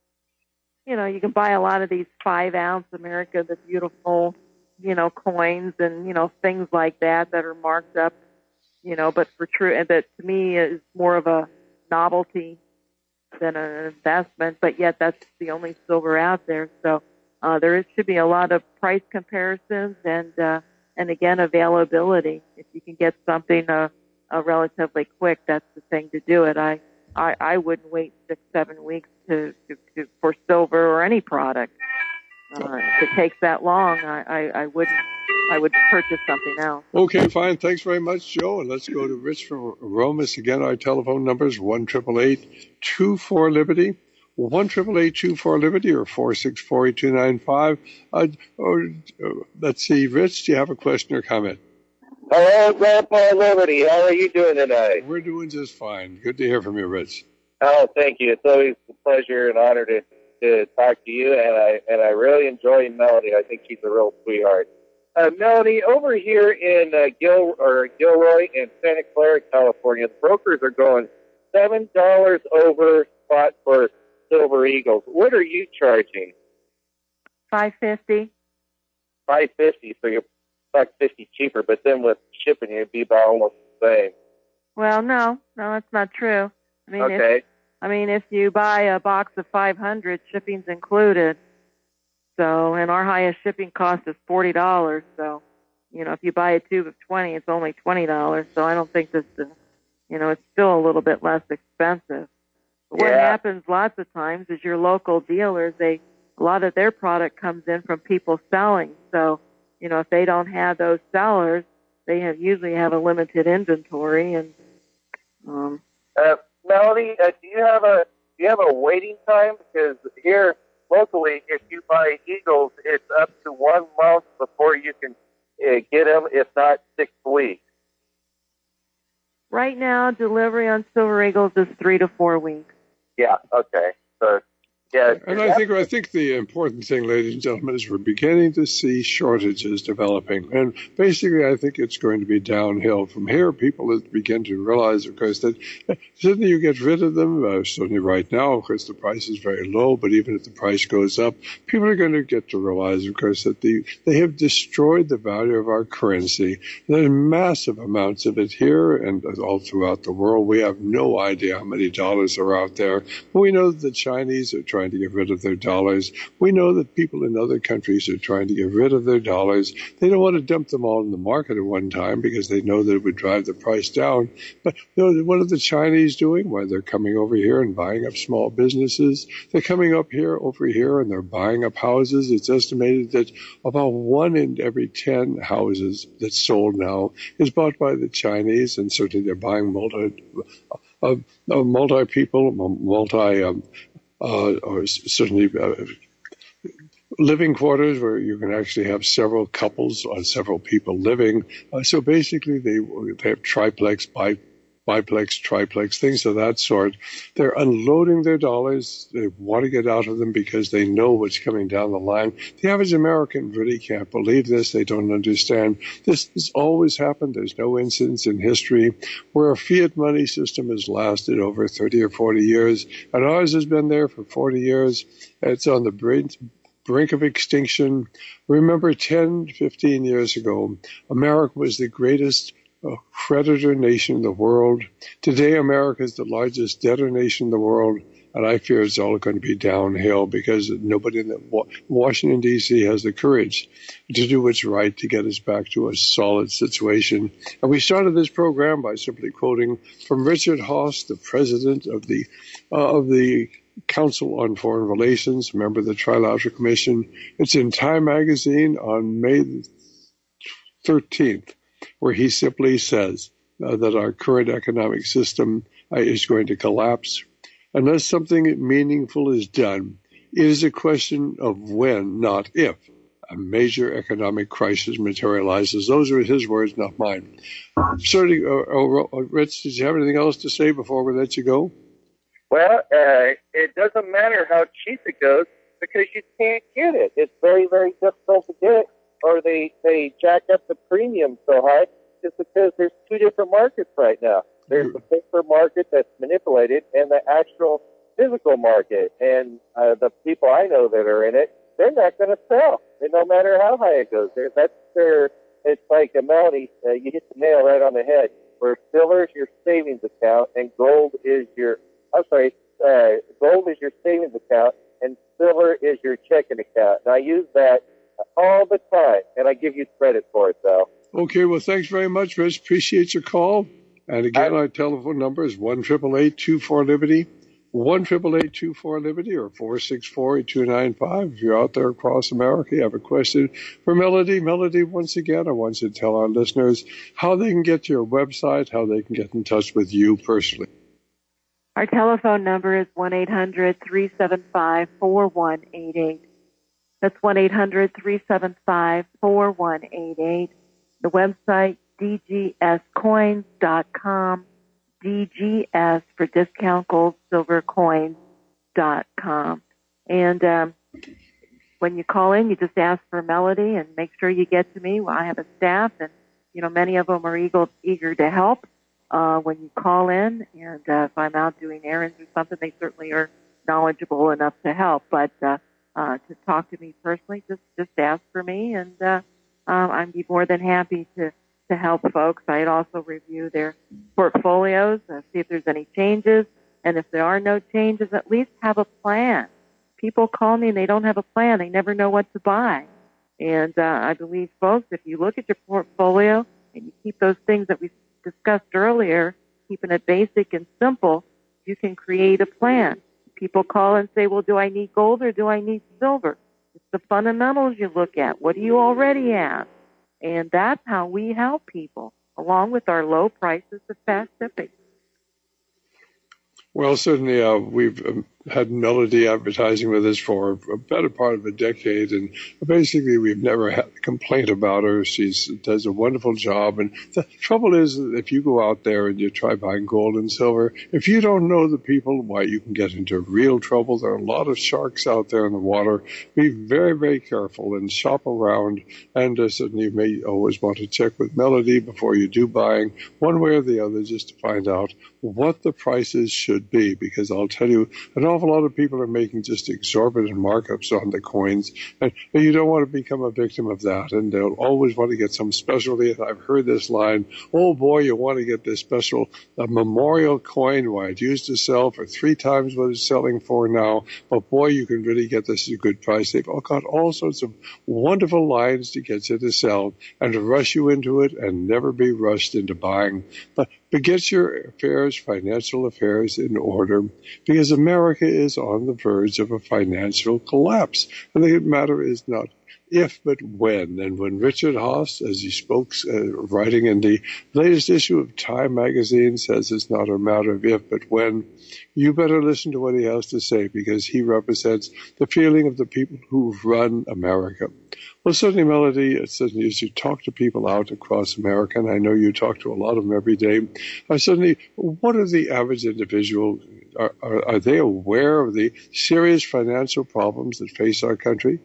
you know, you can buy a lot of these five ounce America the Beautiful, you know, coins and, you know, things like that that are marked up, you know, but for true, and that to me is more of a novelty than an investment, but yet that's the only silver out there. So uh, there is, should be a lot of price comparisons and, uh, and again, availability. If you can get something uh, uh, relatively quick, that's the thing to do it. I, I, I wouldn't wait six, seven weeks to, to, to for silver or any product. Uh, if it takes that long, I, I, I wouldn't. I would purchase something else. Okay, fine. Thanks very much, Joe. And let's go to Rich from Romus. Again, our telephone number is one eight eight eight, two four, Liberty, one eight eight eight, two four, Liberty, or four six four, eight two nine five. Uh, or, uh, let's see, Rich, do you have a question or comment? Hello, Grandpa Liberty. How are you doing tonight? We're doing just fine. Good to hear from you, Rich. Oh, thank you. It's always a pleasure and honor to, to talk to you, and I and I really enjoy Melody. I think she's a real sweetheart. Uh, Melody, over here in uh, Gil or Gilroy in Santa Clara, California, the brokers are going seven dollars over spot for Silver Eagles. What are you charging? Five fifty. Five fifty. So you're buck fifty cheaper, but then with shipping, it'd be about almost the same. Well, no, no, that's not true. I mean, okay. If, I mean, if you buy a box of five hundred, shipping's included. So, and our highest shipping cost is forty dollars. So, you know, if you buy a tube of twenty, it's only twenty dollars. So I don't think this is, you know, it's still a little bit less expensive. But what yeah. happens lots of times is your local dealers, they, a lot of their product comes in from people selling. So, you know, if they don't have those sellers, they have usually have a limited inventory. And, um, uh, Melody, uh, do you have a, do you have a waiting time? Because here, locally, if you buy Eagles, it's up to one month before you can uh, get them, if not six weeks. Right now, delivery on Silver Eagles is three to four weeks. Yeah, okay. So, yeah. And I think I think the important thing, ladies and gentlemen, is we're beginning to see shortages developing. And basically, I think it's going to be downhill from here. People begin to realize, of course, that suddenly you get rid of them. Uh, certainly right now, of course, the price is very low. But even if the price goes up, people are going to get to realize, of course, that the, they have destroyed the value of our currency. There's massive amounts of it here and all throughout the world. We have no idea how many dollars are out there. We know that the Chinese are trying to get rid of their dollars. We know that people in other countries are trying to get rid of their dollars. They don't want to dump them all in the market at one time because they know that it would drive the price down. But you know, what are the Chinese doing? Why, they're coming over here and buying up small businesses. They're coming up here, over here, and they're buying up houses. It's estimated that about one in every ten houses that's sold now is bought by the Chinese, and certainly they're buying multi, uh, uh, multi people, multi um, Uh, or certainly uh, living quarters where you can actually have several couples or several people living. Uh, so basically, they they have triplex, bi, biplex, triplex, things of that sort. They're unloading their dollars. They want to get out of them because they know what's coming down the line. The average American really can't believe this. They don't understand. This has always happened. There's no incidents in history where a fiat money system has lasted over thirty or forty years, and ours has been there for forty years. It's on the brink, brink of extinction. Remember, ten, fifteen years ago, America was the greatest a creditor nation in the world. Today, America is the largest debtor nation in the world, and I fear it's all going to be downhill because nobody in the, Washington, D C has the courage to do what's right to get us back to a solid situation. And we started this program by simply quoting from Richard Haass, the president of the uh, of the Council on Foreign Relations, member of the Trilateral Commission. It's in Time magazine on May thirteenth. Where he simply says uh, that our current economic system uh, is going to collapse. Unless something meaningful is done, it is a question of when, not if, a major economic crisis materializes. Those are his words, not mine. Certainly, uh, uh, Rich, did you have anything else to say before we let you go? Well, uh, it doesn't matter how cheap it goes because you can't get it. It's very, very difficult to get it. Or they, they jack up the premium so high just because there's two different markets right now. There's the paper market that's manipulated and the actual physical market. And uh, the people I know that are in it, they're not going to sell, and no matter how high it goes. They're, that's their, it's like a Melody, uh, you hit the nail right on the head, where silver is your savings account and gold is your, I'm sorry, uh, gold is your savings account and silver is your checking account. And I use that all the time, and I give you credit for it, though. Okay, well, thanks very much, Rich. Appreciate your call. And again, our telephone number is one eight eight eight, two four, Liberty, one eight eight eight, two four, Liberty, or four six four, eight two nine five. If you're out there across America, you have a question for Melody. Melody, once again, I want you to tell our listeners how they can get to your website, how they can get in touch with you personally. Our telephone number is one eight hundred, three seven five, four one eight eight. That's one eight hundred, three seven five, four one eight eight. The website, d g s coins dot com, D G S for discount gold, silver coins dot com. And um, when you call in, you just ask for Melody and make sure you get to me. Well, I have a staff, and, you know, many of them are eager, eager to help uh, when you call in. And uh, if I'm out doing errands or something, they certainly are knowledgeable enough to help. But uh, uh, to talk to me personally, just, just ask for me, and uh, um, I'd be more than happy to to help folks. I'd also review their portfolios, uh, see if there's any changes, and if there are no changes, at least have a plan. People call me and they don't have a plan. They never know what to buy. And uh, I believe, folks, if you look at your portfolio and you keep those things that we discussed earlier, keeping it basic and simple, you can create a plan. People call and say, well, do I need gold or do I need silver? It's the fundamentals you look at. What do you already have? And that's how we help people, along with our low prices of fast shipping. Well, certainly uh, we've um, had Melody advertising with us for a better part of a decade, and basically we've never had a complaint about her. She does a wonderful job, and the trouble is that if you go out there and you try buying gold and silver, if you don't know the people, why, you can get into real trouble. There are a lot of sharks out there in the water. Be very, very careful and shop around, and uh, certainly you may always want to check with Melody before you do buying, one way or the other, just to find out what the prices should be, because I'll tell you, an awful lot of people are making just exorbitant markups on the coins, and you don't want to become a victim of that, and they'll always want to get some specialty. And I've heard this line, oh boy, you want to get this special uh, memorial coin, why it used to sell for three times what it's selling for now, but boy, you can really get this at a good price. They've all got all sorts of wonderful lines to get you to sell and to rush you into it and never be rushed into buying. But But get your affairs, financial affairs, in order, because America is on the verge of a financial collapse. And the matter is not if, but when. And when Richard Haas, as he spoke, uh, writing in the latest issue of Time magazine, says it's not a matter of if, but when, you better listen to what he has to say, because he represents the feeling of the people who've run America. Well, certainly, Melody, certainly as you talk to people out across America, and I know you talk to a lot of them every day, uh, certainly, what are the average individual? Are, are, are they aware of the serious financial problems that face our country?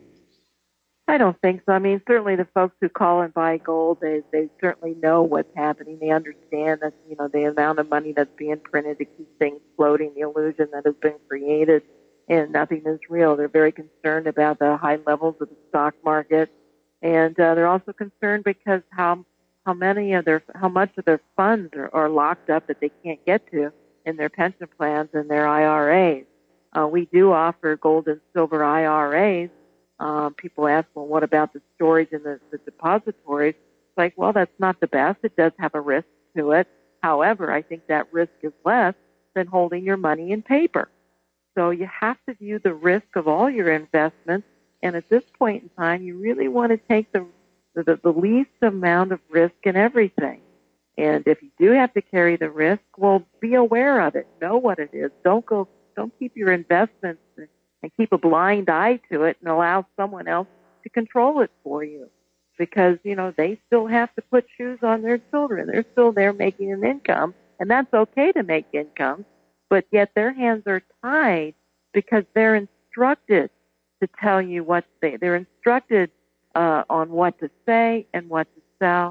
I don't think so. I mean, certainly the folks who call and buy gold, they they certainly know what's happening. They understand that, you know, the amount of money that's being printed to keep things floating, the illusion that has been created, and nothing is real. They're very concerned about the high levels of the stock market, and uh, they're also concerned because how how many of their how much of their funds are, are locked up that they can't get to in their pension plans and their I R As. Uh, we do offer gold and silver I R As. Um, people ask, well, what about the storage and the, the depositories? It's like, well, that's not the best. It does have a risk to it. However, I think that risk is less than holding your money in paper. So you have to view the risk of all your investments, and at this point in time, you really want to take the the, the least amount of risk in everything. And if you do have to carry the risk, well, be aware of it. Know what it is. Don't go. Don't keep your investments and keep a blind eye to it and allow someone else to control it for you. Because, you know, they still have to put shoes on their children. They're still there making an income, and that's okay to make income, but yet their hands are tied because they're instructed to tell you what they, they're instructed uh, on what to say and what to sell.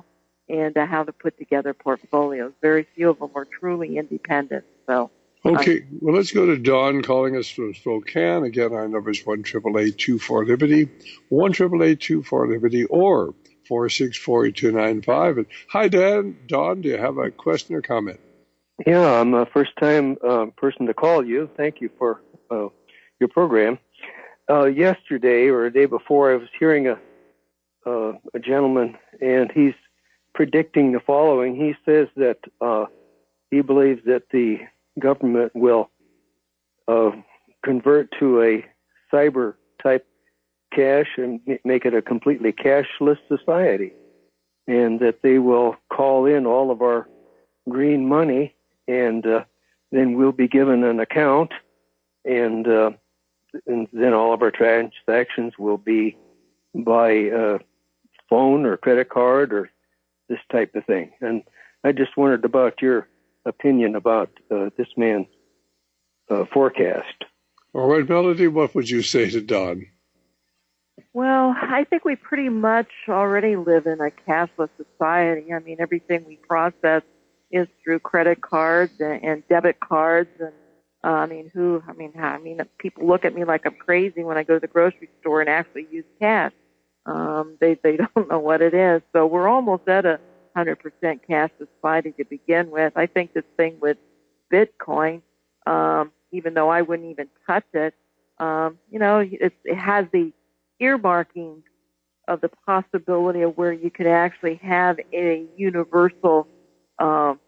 and uh, how to put together portfolios. Very few of them are truly independent. So. Okay, well, let's go to Don calling us from Spokane. Again, our number is one eight eight eight, two four, Liberty, one eight eight eight, two four, Liberty, or four six four, two nine five. And hi, Dan. Don, do you have a question or comment? Yeah, I'm a first-time uh, person to call you. Thank you for uh, your program. Uh, yesterday or the day before, I was hearing a, uh, a gentleman, and he's predicting the following. He says that uh, he believes that the government will uh, convert to a cyber-type cash and make it a completely cashless society, and that they will call in all of our green money, and uh, then we'll be given an account, and, uh, and then all of our transactions will be by uh, phone or credit card or this type of thing. And I just wondered about your opinion about uh, this man's uh, forecast. All right, Melody, what would you say to Don? Well, I think we pretty much already live in a cashless society. I mean, everything we process is through credit cards and, and debit cards. And uh, I mean, who? I mean, I mean, people look at me like I'm crazy when I go to the grocery store and actually use cash. Um, they they don't know what it is. So we're almost at a one hundred percent cash society to begin with. I think this thing with Bitcoin, um, even though I wouldn't even touch it, um, you know, it, it has the earmarking of the possibility of where you could actually have a universal um,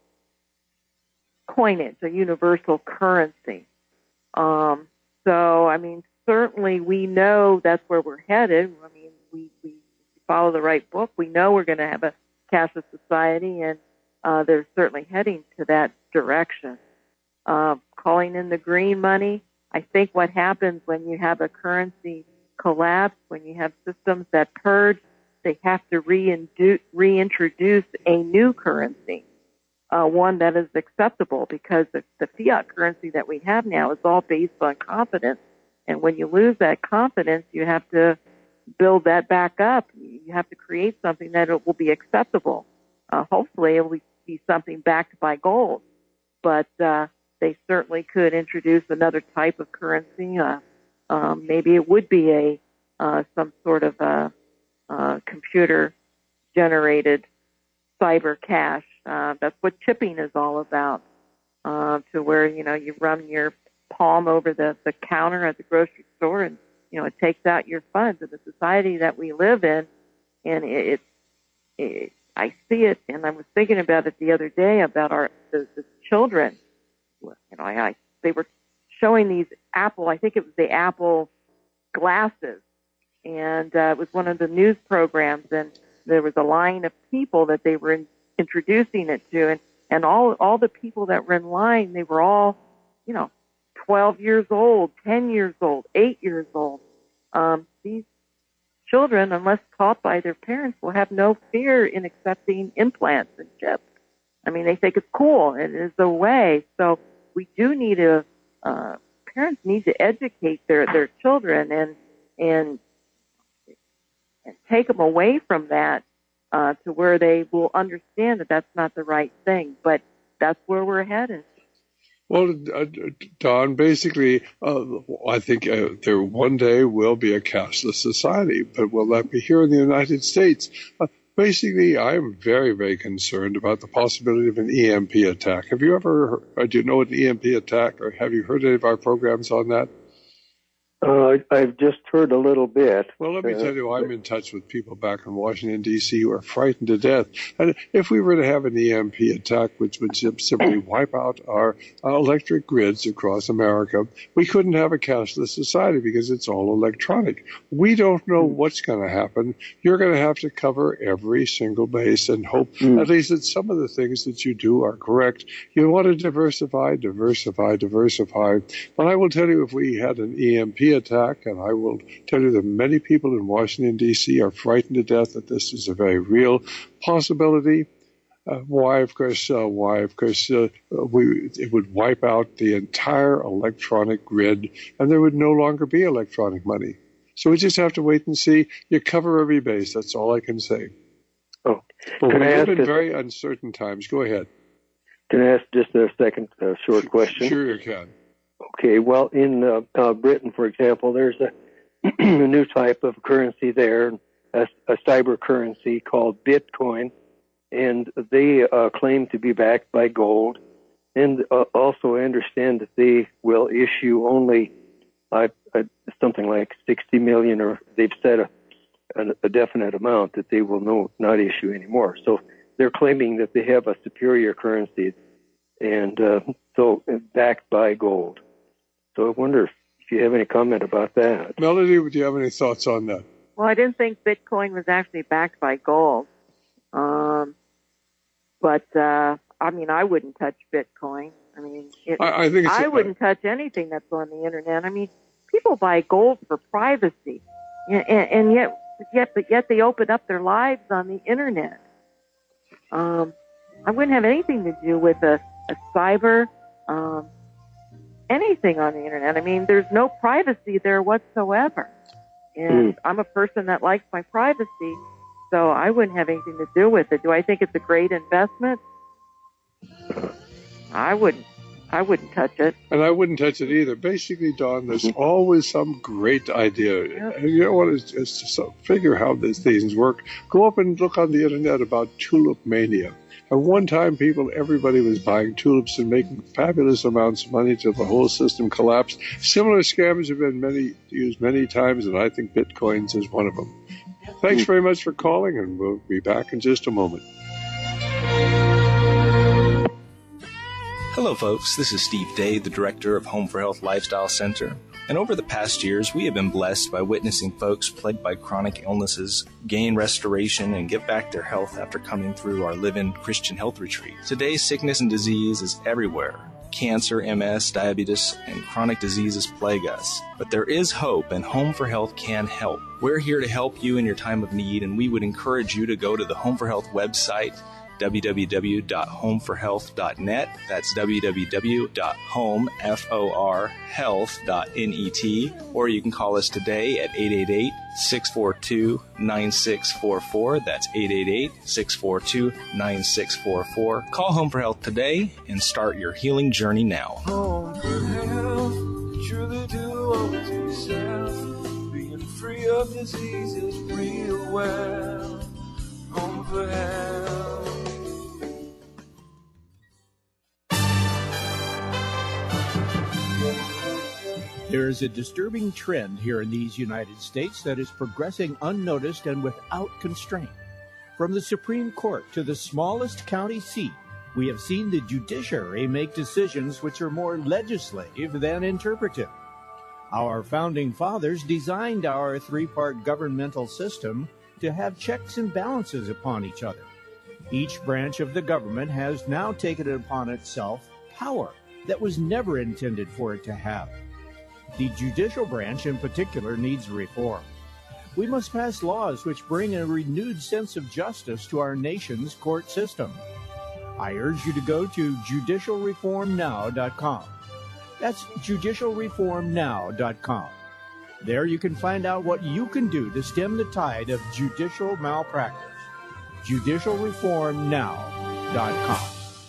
coinage, a universal currency. Um, so, I mean, certainly we know that's where we're headed. I mean, we, we follow the right book. We know we're going to have a cashless society, and uh, they're certainly heading to that direction. Uh, calling in the green money, I think what happens when you have a currency collapse, when you have systems that purge, they have to reindu- reintroduce a new currency, uh, one that is acceptable, because the, the fiat currency that we have now is all based on confidence. And when you lose that confidence, you have to build that back up. You have to create something that it will be acceptable. Uh, hopefully it will be something backed by gold. But uh, they certainly could introduce another type of currency. Uh, um, maybe it would be a uh, some sort of a, uh, computer-generated cyber cash. Uh, that's what chipping is all about, uh, to where, you know, you run your palm over the, the counter at the grocery store, and you know, it takes out your funds. In the society that we live in, and it, it, it, I see it, and I was thinking about it the other day about our the, the children. You know, I, I they were showing these Apple. I think it was the Apple glasses, and uh, it was one of the news programs, and there was a line of people that they were in, introducing it to, and and all all the people that were in line, they were all, you know, twelve years old, ten years old, eight years old. Um, these children, unless taught by their parents, will have no fear in accepting implants and chips. I mean, they think it's cool. It is the way. So we do need to, uh, parents need to educate their, their children and, and, and take them away from that, uh, to where they will understand that that's not the right thing. But that's where we're headed. Well, uh, Don, basically, uh, I think uh, there one day will be a cashless society, but will that be here in the United States? Uh, basically, I'm very, very concerned about the possibility of an E M P attack. Have you ever, uh, do you know an E M P attack, or have you heard any of our programs on that? Uh, I've just heard a little bit. Well, let me tell you, I'm in touch with people back in Washington, D C who are frightened to death. And if we were to have an E M P attack, which would simply wipe out our uh, electric grids across America, we couldn't have a cashless society because it's all electronic. We don't know what's going to happen. You're going to have to cover every single base and hope mm. at least that some of the things that you do are correct. You want to diversify, diversify, diversify. But I will tell you, if we had an E M P attack, and I will tell you that many people in Washington, D C are frightened to death that this is a very real possibility. Uh, why, of course, uh, why, of course, uh, we, it would wipe out the entire electronic grid, and there would no longer be electronic money. So we just have to wait and see. You cover every base. That's all I can say. Oh, well, can we I live ask in a, very uncertain times. Go ahead. Can I ask just a second uh, short question? Sure, you can. Okay, well, in uh, uh, Britain, for example, there's a, a new type of currency there, a, a cyber currency called Bitcoin, and they uh, claim to be backed by gold. And uh, also, I understand that they will issue only uh, uh, something like sixty million, or they've set a, a, a definite amount that they will no, not issue anymore. So they're claiming that they have a superior currency, and uh, so backed by gold. So I wonder if you have any comment about that. Melody, do you have any thoughts on that? Well, I didn't think Bitcoin was actually backed by gold. Um, but, uh, I mean, I wouldn't touch Bitcoin. I mean, it, I, I, think it's I a, wouldn't touch anything that's on the internet. I mean, people buy gold for privacy, and, and yet, yet, but yet they open up their lives on the internet. Um, I wouldn't have anything to do with a, a cyber, um, anything on the internet. I mean, there's no privacy there whatsoever. And mm. I'm a person that likes my privacy, so I wouldn't have anything to do with it. Do I think it's a great investment? I wouldn't. I wouldn't touch it. And I wouldn't touch it either. Basically, Don, there's always some great idea. Yep. And you know what? It's just to figure how these things work. Go up and look on the internet about tulip mania. At one time, people, everybody was buying tulips and making fabulous amounts of money till the whole system collapsed. Similar scams have been many used many times, and I think Bitcoins is one of them. Thanks very much for calling, and we'll be back in just a moment. Hello, folks. This is Steve Day, the director of Home for Health Lifestyle Center. And over the past years, we have been blessed by witnessing folks plagued by chronic illnesses gain restoration and get back their health after coming through our Live-In Christian Health Retreat. Today, sickness and disease is everywhere. Cancer, M S, diabetes, and chronic diseases plague us. But there is hope, and Home for Health can help. We're here to help you in your time of need, and we would encourage you to go to the Home for Health website, w w w dot home for health dot net. That's w w w dot home for health dot net. Or you can call us today at eight eight eight, six four two, nine six four four. That's eight eight eight, six four two, nine six four four. Call Home for Health today and start your healing journey now. Home for Health, truly do owe to yourself. Being free of diseases real well. Home for Health. There is a disturbing trend here in these United States that is progressing unnoticed and without constraint. From the Supreme Court to the smallest county seat, we have seen the judiciary make decisions which are more legislative than interpretive. Our founding fathers designed our three-part governmental system to have checks and balances upon each other. Each branch of the government has now taken it upon itself power that was never intended for it to have. The judicial branch in particular needs reform. We must pass laws which bring a renewed sense of justice to our nation's court system. I urge you to go to judicial reform now dot com. That's judicial reform now dot com. There you can find out what you can do to stem the tide of judicial malpractice. judicial reform now dot com.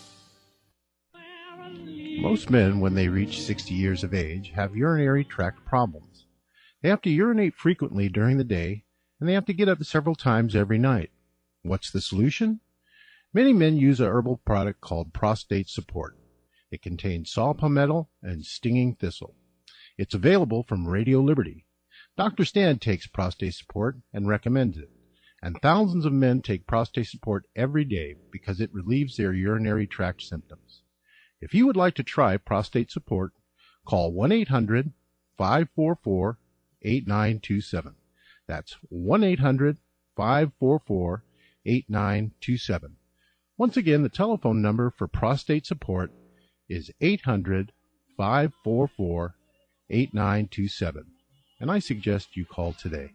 Most men, when they reach sixty years of age, have urinary tract problems. They have to urinate frequently during the day, and they have to get up several times every night. What's the solution? Many men use a herbal product called Prostate Support. It contains saw palmetto and stinging thistle. It's available from Radio Liberty. Doctor Stan takes Prostate Support and recommends it, and thousands of men take Prostate Support every day because it relieves their urinary tract symptoms. If you would like to try Prostate Support, call one eight hundred, five four four, eight nine two seven. That's one eight hundred, five four four, eight nine two seven. Once again, the telephone number for Prostate Support is eight hundred, five four four, eight nine two seven. And I suggest you call today.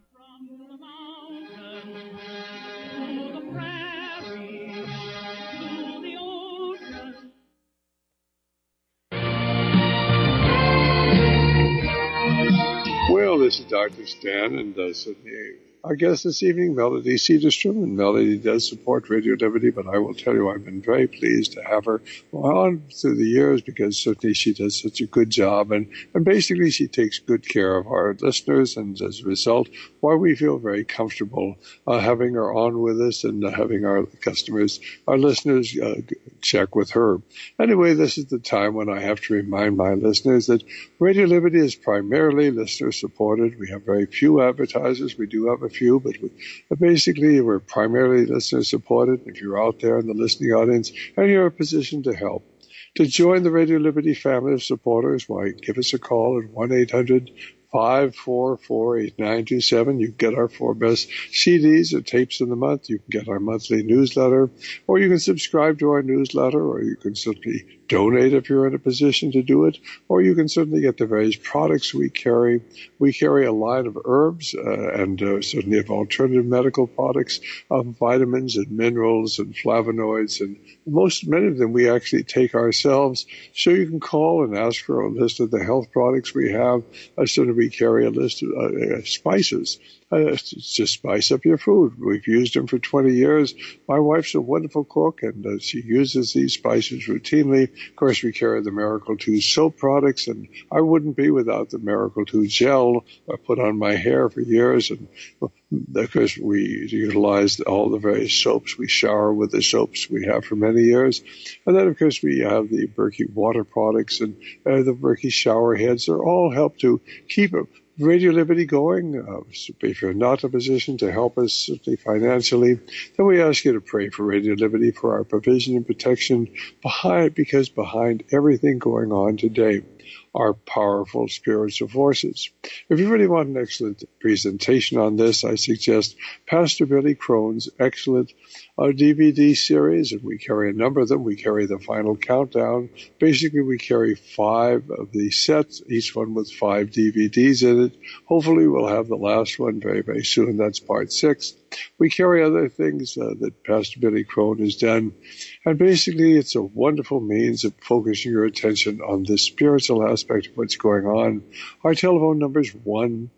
Well, this is Doctor Stan, and uh, so our guest this evening, Melody Cedarstrom, and Melody does support Radio Liberty, but I will tell you I've been very pleased to have her on through the years because certainly she does such a good job, and, and basically she takes good care of our listeners, and as a result, why we feel very comfortable uh, having her on with us and uh, having our customers, our listeners, uh, check with her. Anyway, this is the time when I have to remind my listeners that Radio Liberty is primarily listener-supported. We have very few advertisers. We do have a few, but, we, but basically we're primarily listener-supported. If you're out there in the listening audience and you're in a position to help, to join the Radio Liberty family of supporters, why, give us a call at one eight hundred five four four eight nine two seven. You can get our four best C Ds or tapes in the month. You can get our monthly newsletter, or you can subscribe to our newsletter, or you can simply donate if you're in a position to do it, or you can certainly get the various products we carry. We carry a line of herbs uh, and uh, certainly of alternative medical products, of vitamins and minerals and flavonoids, and most many of them we actually take ourselves. So you can call and ask for a list of the health products we have. Uh, so we carry a list of uh, uh, spices. Uh, to spice up your food. We've used them for twenty years. My wife's a wonderful cook, and uh, she uses these spices routinely. Of course, we carry the Miracle two soap products, and I wouldn't be without the Miracle two gel I put on my hair for years. And of course, we utilize all the various soaps. We shower with the soaps we have for many years. And then, of course, we have the Berkey water products and uh, the Berkey shower heads. They're all help to keep a Radio Liberty going. Uh, if you're not in a position to help us certainly financially, then we ask you to pray for Radio Liberty for our provision and protection behind, because behind everything going on today are powerful spiritual forces. If you really want an excellent presentation on this, I suggest Pastor Billy Crone's excellent uh, D V D series, and we carry a number of them. We carry the Final Countdown. Basically, we carry five of these sets, each one with five D V Ds in it. Hopefully, we'll have the last one very, very soon. That's part six. We carry other things uh, that Pastor Billy Crone has done. And basically, it's a wonderful means of focusing your attention on the spiritual aspect of what's going on. Our telephone number is one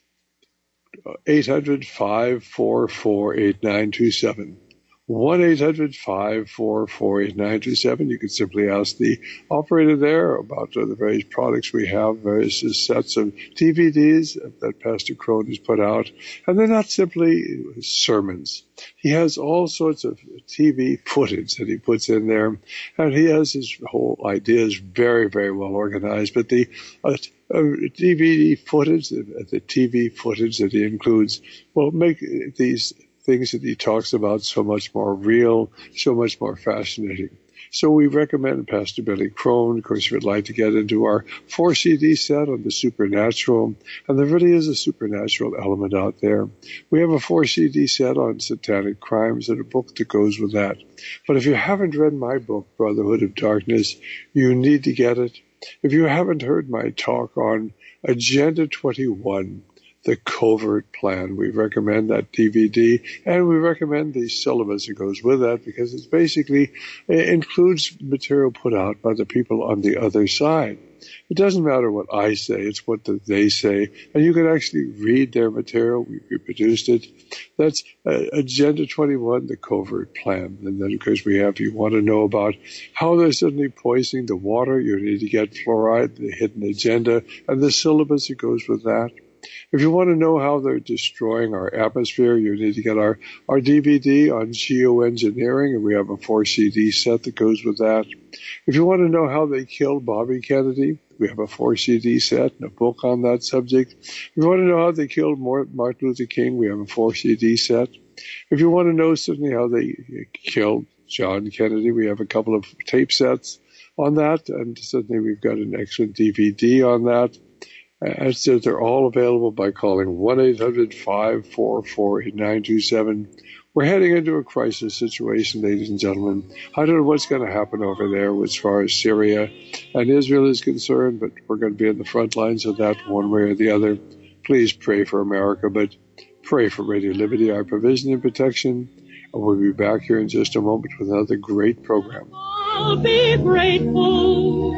eight hundred five four four eight nine two seven. one eight hundred five four four eight nine two seven. You can simply ask the operator there about uh, the various products we have, various sets of D V Ds that Pastor Crone has put out. And they're not simply sermons. He has all sorts of T V footage that he puts in there, and he has his whole ideas very, very well organized. But the uh, uh, D V D footage, the, the T V footage that he includes, will make these things that he talks about so much more real, so much more fascinating. So we recommend Pastor Billy Crone. Of course, if you'd like to get into our four C D set on the supernatural, and there really is a supernatural element out there. We have a four C D set on satanic crimes and a book that goes with that. But if you haven't read my book, Brotherhood of Darkness, you need to get it. If you haven't heard my talk on Agenda twenty-one, The Covert Plan, we recommend that D V D, and we recommend the syllabus that goes with that, because it's basically, it includes material put out by the people on the other side. It doesn't matter what I say, it's what the, they say, and you can actually read their material. We reproduced it. That's uh, Agenda twenty-one, The Covert Plan. And then, of course, we have, you want to know about how they're suddenly poisoning the water, you need to get fluoride, the hidden agenda, and the syllabus that goes with that. If you want to know how they're destroying our atmosphere, you need to get our, our D V D on geoengineering, and we have a four C D set that goes with that. If you want to know how they killed Bobby Kennedy, we have a four C D set and a book on that subject. If you want to know how they killed Martin Luther King, we have a four C D set. If you want to know certainly how they killed John Kennedy, we have a couple of tape sets on that, and certainly we've got an excellent D V D on that. And so they're all available by calling one eight hundred five four four eight nine two seven. We're heading into a crisis situation, ladies and gentlemen. I don't know what's going to happen over there as far as Syria and Israel is concerned, but we're going to be in the front lines of that one way or the other. Please pray for America, but pray for Radio Liberty, our provision and protection. And we'll be back here in just a moment with another great program. I'll be grateful.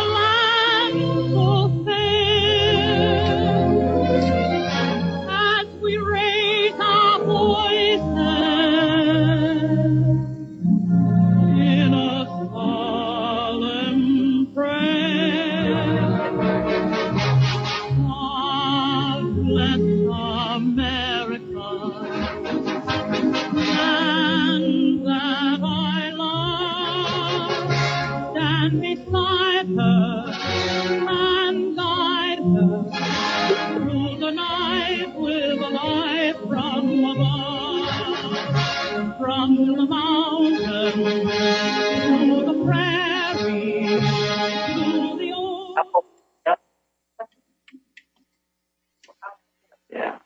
So fair as from the mountain to the prairie to the old. Yeah.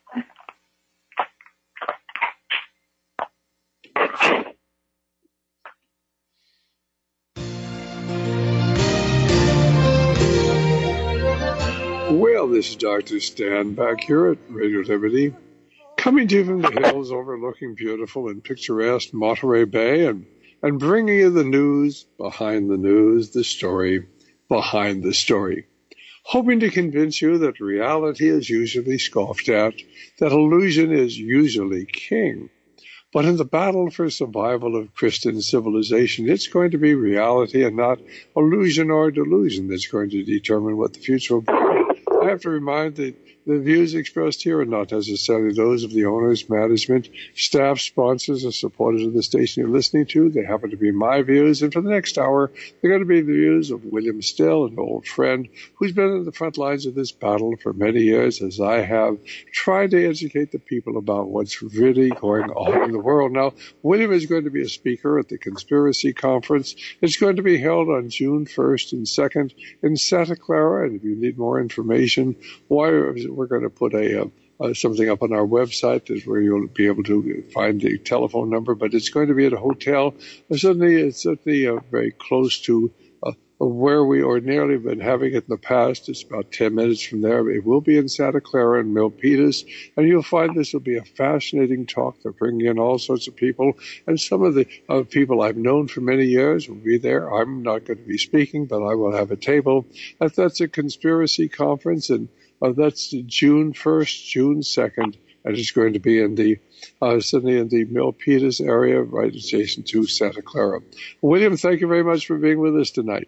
Well, this is Doctor Stan back here at Radio Liberty, coming to you from the hills overlooking beautiful and picturesque Monterey Bay, and, and bringing you the news behind the news, the story behind the story. Hoping to convince you that reality is usually scoffed at, that illusion is usually king. But in the battle for survival of Christian civilization, it's going to be reality and not illusion or delusion that's going to determine what the future will be. I have to remind that the views expressed here are not necessarily those of the owners, management, staff, sponsors, or supporters of the station you're listening to. They happen to be my views. And for the next hour, they're going to be the views of William Still, an old friend who's been in the front lines of this battle for many years, as I have, tried to educate the people about what's really going on in the world. Now, William is going to be a speaker at the Conspiracy Conference. It's going to be held on June first and second in Santa Clara. And if you need more information, why we're going to put a uh, uh, something up on our website is where you'll be able to find the telephone number. But it's going to be at a hotel. Uh, certainly, it's certainly uh, very close to uh, where we ordinarily have been having it in the past. It's about ten minutes from there. It will be in Santa Clara and Milpitas, and you'll find this will be a fascinating talk. They're bringing in all sorts of people, and some of the uh, people I've known for many years will be there. I'm not going to be speaking, but I will have a table. That, that's a conspiracy conference, and Uh, that's June first, June second, and it's going to be in the uh, certainly in the Milpitas area, right adjacent to Santa Clara. William, thank you very much for being with us tonight.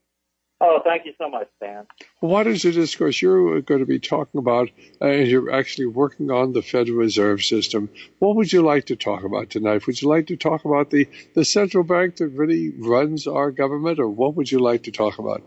Oh, thank you so much, Stan. What is your discourse? You're going to be talking about, uh, and you're actually working on the Federal Reserve System. What would you like to talk about tonight? Would you like to talk about the, the central bank that really runs our government, or what would you like to talk about?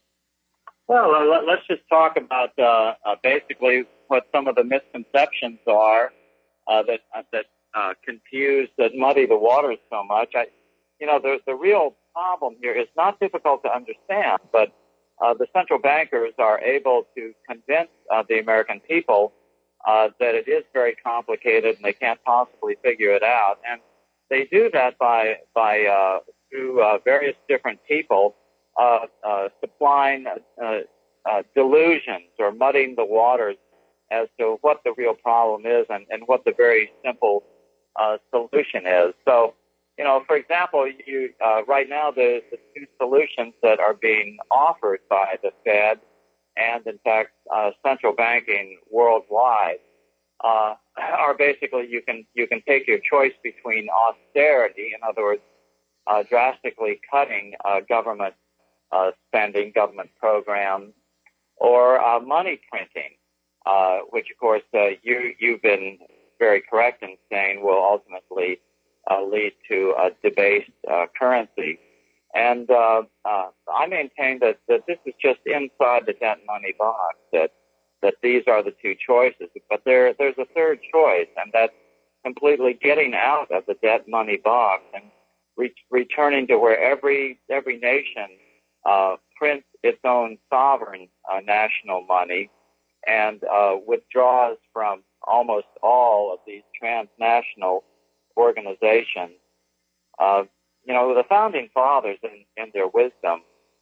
Well, uh, let, let's just talk about uh, uh, basically what some of the misconceptions are uh, that uh, that uh, confuse, that muddy the waters so much. I, you know, the the real problem here is not difficult to understand, but uh, the central bankers are able to convince uh, the American people uh, that it is very complicated and they can't possibly figure it out, and they do that by by uh, through uh, various different people. Uh, uh, supplying uh, uh, delusions or muddying the waters as to what the real problem is and, and what the very simple uh, solution is. So, you know, for example, you uh, right now the, the two solutions that are being offered by the Fed and, in fact, uh, central banking worldwide uh, are basically you can you can take your choice between austerity, in other words, uh, drastically cutting uh, government Uh, spending, government programs, or uh, money printing, uh, which, of course, uh, you, you've been very correct in saying will ultimately uh, lead to a debased uh, currency. And uh, uh, I maintain that, that this is just inside the debt money box, that that these are the two choices. But there there's a third choice, and that's completely getting out of the debt money box and re- returning to where every every nation Uh, prints its own sovereign uh, national money and uh, withdraws from almost all of these transnational organizations. Uh, you know, the founding fathers, in, in their wisdom,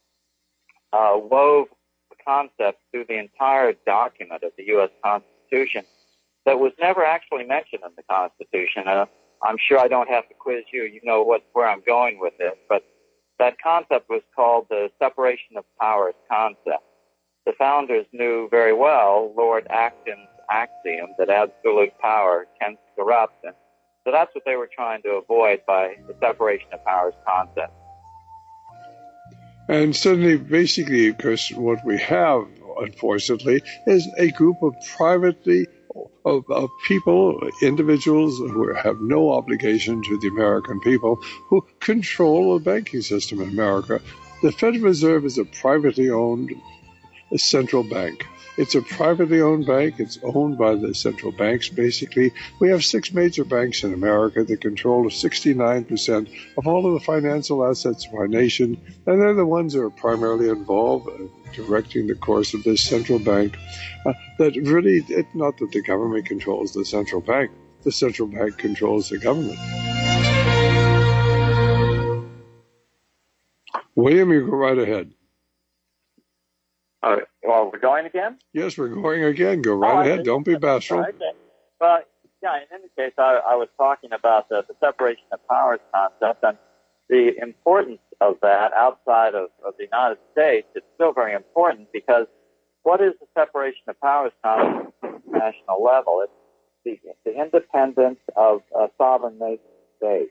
uh, wove the concept through the entire document of the U S Constitution that was never actually mentioned in the Constitution. Uh, I'm sure I don't have to quiz you. You know what where I'm going with this, but that concept was called the separation of powers concept. The founders knew very well Lord Acton's axiom that absolute power tends to corrupt. And so that's what they were trying to avoid by the separation of powers concept. And suddenly, basically, because what we have, unfortunately, is a group of privately Of, of people, individuals who have no obligation to the American people, who control the banking system in America. The Federal Reserve is a privately owned a central bank. It's a privately owned bank. It's owned by the central banks, basically. We have six major banks in America that control sixty-nine percent of all of the financial assets of our nation, and they're the ones that are primarily involved in directing the course of this central bank. Uh, that really, it's not that the government controls the central bank. The central bank controls the government. William, you go right ahead. Uh, well, we're going again? Yes, we're going again. Go right oh, ahead. Don't be bashful. Right. Well, yeah, in any case, I, I was talking about the, the separation of powers concept, and the importance of that outside of, of the United States is still very important, because what is the separation of powers concept at the national level? It's the, the independence of a sovereign nation state.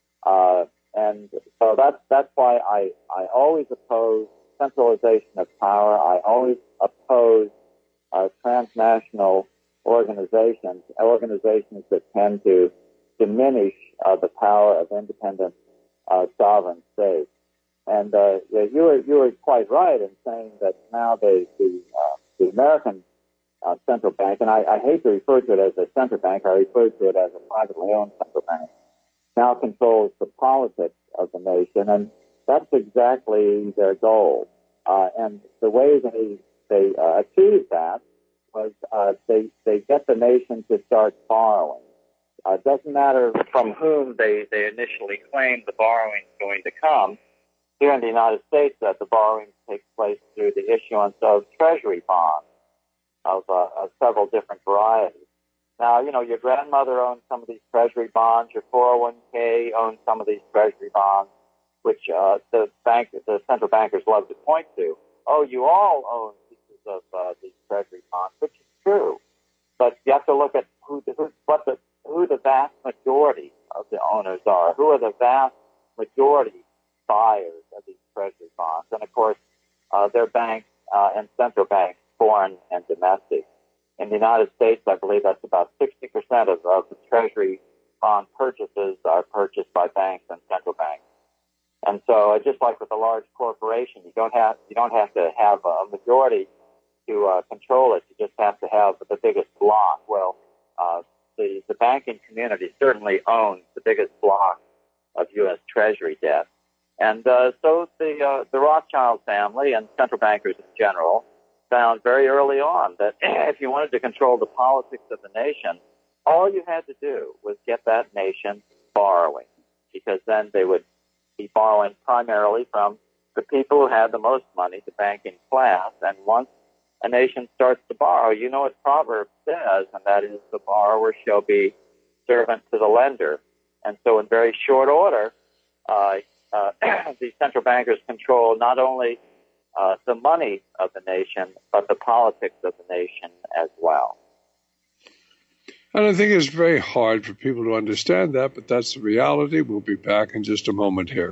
Uh, and so that's, that's why I, I always oppose centralization of power. I always oppose uh, transnational organizations, organizations that tend to diminish uh, the power of independent uh, sovereign states. And uh, yeah, you were you were quite right in saying that now the the, uh, the American uh, central bank, and I, I hate to refer to it as a central bank, I refer to it as a privately owned central bank, now controls the politics of the nation, and that's exactly their goal. Uh, and the way they they uh, achieve that was uh, they they get the nation to start borrowing. Uh, it doesn't matter from whom they, they initially claim the borrowing is going to come. Here in the United States, that the borrowing takes place through the issuance of treasury bonds of, uh, of several different varieties. Now, you know, your grandmother owned some of these treasury bonds. Your four oh one k owned some of these treasury bonds, which uh, the bank, the central bankers love to point to. Oh, you all own pieces of uh, these treasury bonds, which is true. But you have to look at who, who, what the, who the vast majority of the owners are. Who are the vast majority buyers of these treasury bonds? And, of course, uh, they're banks uh, and central banks, foreign and domestic. In the United States, I believe that's about sixty percent of, of the treasury bond purchases are purchased by banks and central banks. And so, uh, just like with a large corporation, you don't have you don't have to have a majority to uh, control it. You just have to have the biggest block. Well, uh, the the banking community certainly owns the biggest block of U S Treasury debt, and uh, so the uh, the Rothschild family and central bankers in general found very early on that if you wanted to control the politics of the nation, all you had to do was get that nation borrowing, because then they would be borrowing primarily from the people who had the most money, the banking class. And once a nation starts to borrow, you know what Proverbs says, and that is the borrower shall be servant to the lender. And so in very short order, uh, uh, the central bankers control not only uh, the money of the nation, but the politics of the nation as well. And I think it's very hard for people to understand that, but that's the reality. We'll be back in just a moment here.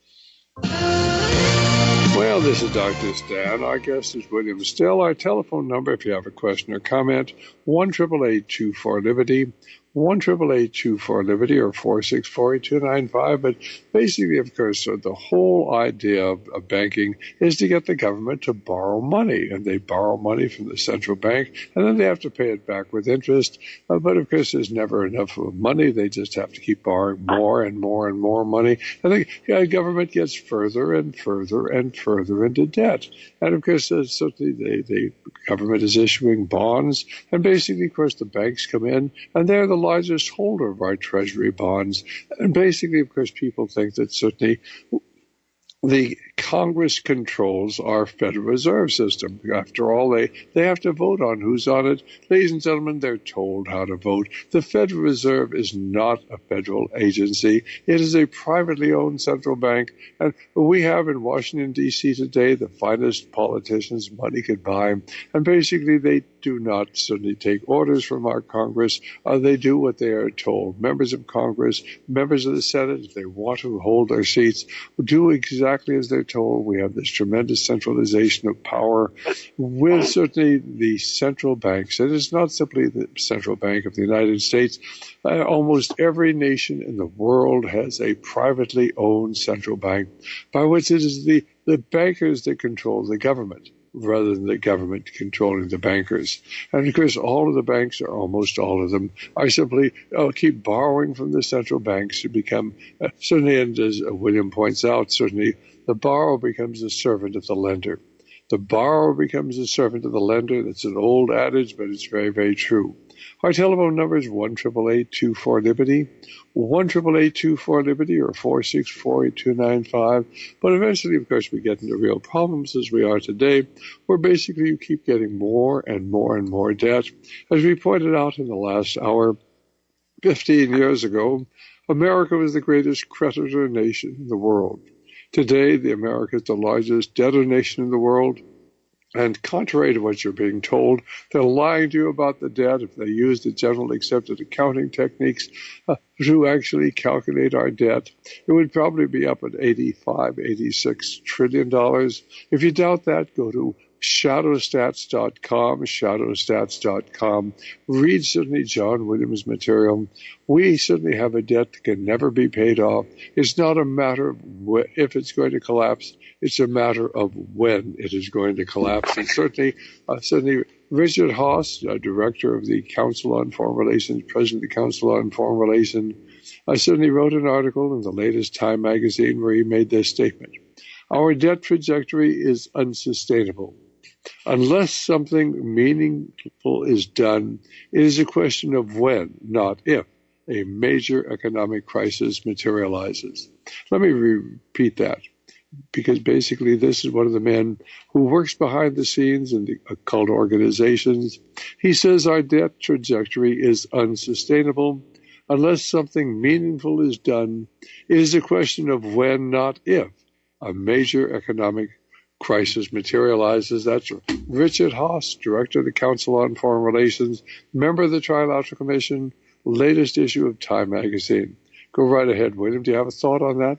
Well, this is Doctor Stan. Our guest is William Still. Our telephone number, if you have a question or comment, one eight eight eight, two four, Liberty, one eight eight eight, two four, Liberty, or four six four, eight two nine five. But basically, of course, the whole idea of, of banking is to get the government to borrow money. And they borrow money from the central bank, and then they have to pay it back with interest. Uh, but, of course, there's never enough money. They just have to keep borrowing more and more and more money. And the yeah, government gets further and further and further into debt. And, of course, uh, so the, the, the government is issuing bonds. And basically, of course, the banks come in, and they're the largest holder of our treasury bonds. And basically, of course, people think that certainly the Congress controls our Federal Reserve System. After all, they, they have to vote on who's on it. Ladies and gentlemen, they're told how to vote. The Federal Reserve is not a federal agency. It is a privately owned central bank. And we have in Washington, D C today the finest politicians money could buy. And basically, they do not certainly take orders from our Congress. Uh, they do what they are told. Members of Congress, members of the Senate, if they want to hold their seats, do exactly as they're told. We have this tremendous centralization of power with certainly the central banks. It is not simply the Central Bank of the United States. Uh, almost every nation in the world has a privately owned central bank, by which it is the, the bankers that control the government. rather than the government controlling the bankers. And of course, all of the banks, or almost all of them, are simply uh, keep borrowing from the central banks to become, uh, certainly, and as William points out, certainly the borrower becomes a servant of the lender. The borrower becomes a servant of the lender. That's an old adage, but it's very, very true. Our telephone number is one eight eight eight, two four, Liberty, one eight eight eight, two four, Liberty, or four six four, eight two nine five. But eventually, of course, we get into real problems as we are today, where basically you keep getting more and more and more debt. As we pointed out in the last hour, fifteen years ago, America was the greatest creditor nation in the world. Today, the America is the largest debtor nation in the world. And contrary to what you're being told, they're lying to you about the debt if they use the generally accepted accounting techniques uh, to actually calculate our debt. It would probably be up at eighty-five, eighty-six trillion dollars. If you doubt that, go to shadow stats dot com, shadow stats dot com. Read certainly John Williams' material. We certainly have a debt that can never be paid off. It's not a matter of wh- if it's going to collapse. It's a matter of when it is going to collapse. And certainly, uh, certainly Richard Haass, uh, director of the Council on Foreign Relations, president of the Council on Foreign Relations, uh, certainly wrote an article in the latest Time magazine where he made this statement. Our debt trajectory is unsustainable. Unless something meaningful is done, it is a question of when, not if, a major economic crisis materializes. Let me repeat that, because basically this is one of the men who works behind the scenes in the occult organizations. He says our debt trajectory is unsustainable. Unless something meaningful is done, it is a question of when, not if, a major economic crisis materializes. That's Richard Haass, director of the Council on Foreign Relations, member of the Trilateral Commission, latest issue of Time magazine. Go right ahead, William. Do you have a thought on that?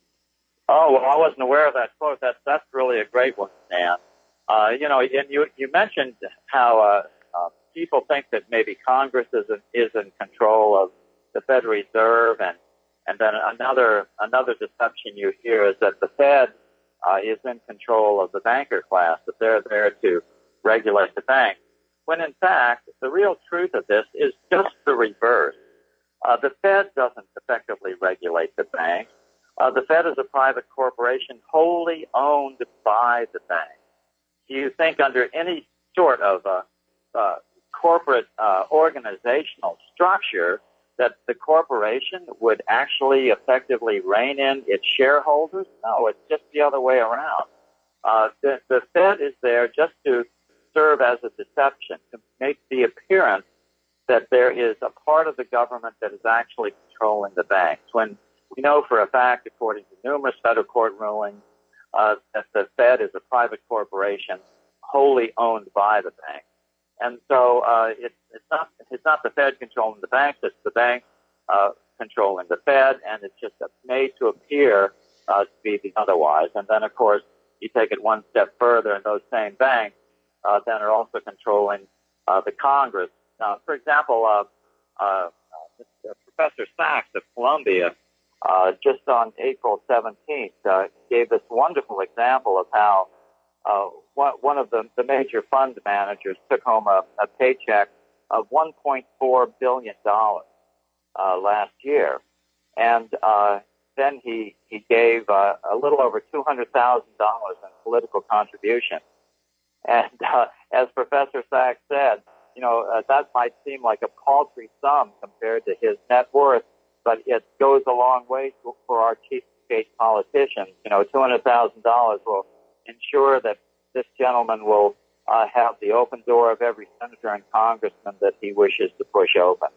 Oh, well, I wasn't aware of that quote. That's that's really a great one, Dan. Uh, you know, and you you mentioned how uh, uh, people think that maybe Congress is in, is in control of the Federal Reserve, and and then another another deception you hear is that the Fed uh, is in control of the banker class, that they're there to regulate the banks. When in fact, the real truth of this is just the reverse. Uh, the Fed doesn't effectively regulate the banks. Uh, the Fed is a private corporation wholly owned by the bank. Do you think under any sort of uh, uh, corporate uh, organizational structure that the corporation would actually effectively rein in its shareholders? No, it's just the other way around. Uh, the, the Fed is there just to serve as a deception, to make the appearance that there is a part of the government that is actually controlling the banks. When we know for a fact, according to numerous federal court rulings, uh, that the Fed is a private corporation wholly owned by the bank. And so uh, it's, it's not it's not the Fed controlling the banks, it's the bank uh, controlling the Fed, and it's just made to appear uh, to be the otherwise. And then, of course, you take it one step further, and those same banks uh, then are also controlling uh, the Congress. Now, for example, uh, uh, uh, Professor Sachs of Columbia, uh, just on April seventeenth, uh, gave this wonderful example of how uh, one, one of the, the major fund managers took home a, a paycheck of one point four billion dollars uh, last year. And uh, then he, he gave uh, a little over two hundred thousand dollars in political contribution. And uh, as Professor Sachs said, you know, uh, that might seem like a paltry sum compared to his net worth, but it goes a long way to, for our chief state politicians. You know, two hundred thousand dollars will ensure that this gentleman will uh, have the open door of every senator and congressman that he wishes to push open.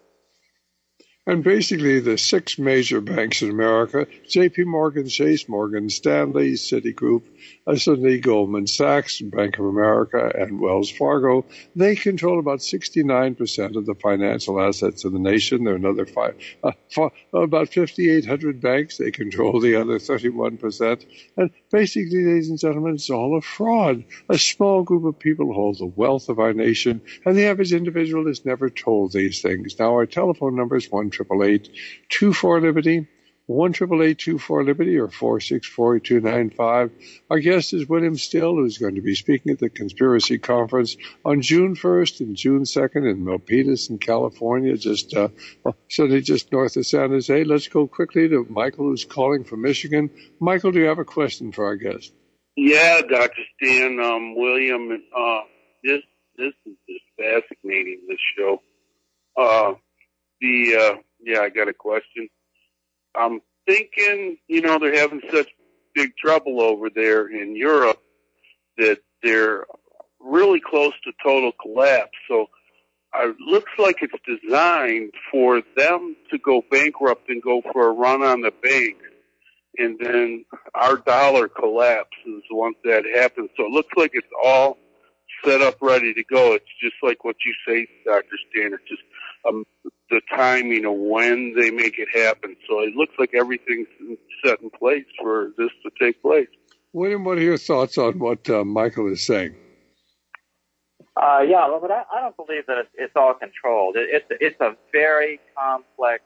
And basically, the six major banks in America, J P. Morgan Chase, Morgan Stanley, Citigroup, S and P, Goldman Sachs, Bank of America, and Wells Fargo, they control about sixty-nine percent of the financial assets of the nation. There are another five, uh, five, about fifty-eight hundred banks. They control the other thirty-one percent. And basically, ladies and gentlemen, it's all a fraud. A small group of people hold the wealth of our nation, and the average individual is never told these things. Now, our telephone number is one eight eight eight, two four, Liberty, one eight eight eight, two four, Liberty or four six four, two nine five. Our guest is William Still, who's going to be speaking at the Conspiracy Conference on June first and June second in Milpitas in California, just uh, certainly just north of San Jose. Let's go quickly to Michael, who's calling from Michigan. Michael, do you have a question for our guest? Yeah, Doctor Stan, um, William, uh, this this is just fascinating, this show. Uh, the uh, yeah, I got a question. I'm thinking, you know, they're having such big trouble over there in Europe that they're really close to total collapse. So it looks like it's designed for them to go bankrupt and go for a run on the bank. And then our dollar collapses once that happens. So it looks like it's all set up, ready to go. It's just like what you say, Doctor Stan. It's just um, the timing of when they make it happen. So it looks like everything's set in place for this to take place. William, what are your thoughts on what uh, Michael is saying? Uh, yeah, well, but I, I don't believe that it's, it's all controlled. It, it's it's a very complex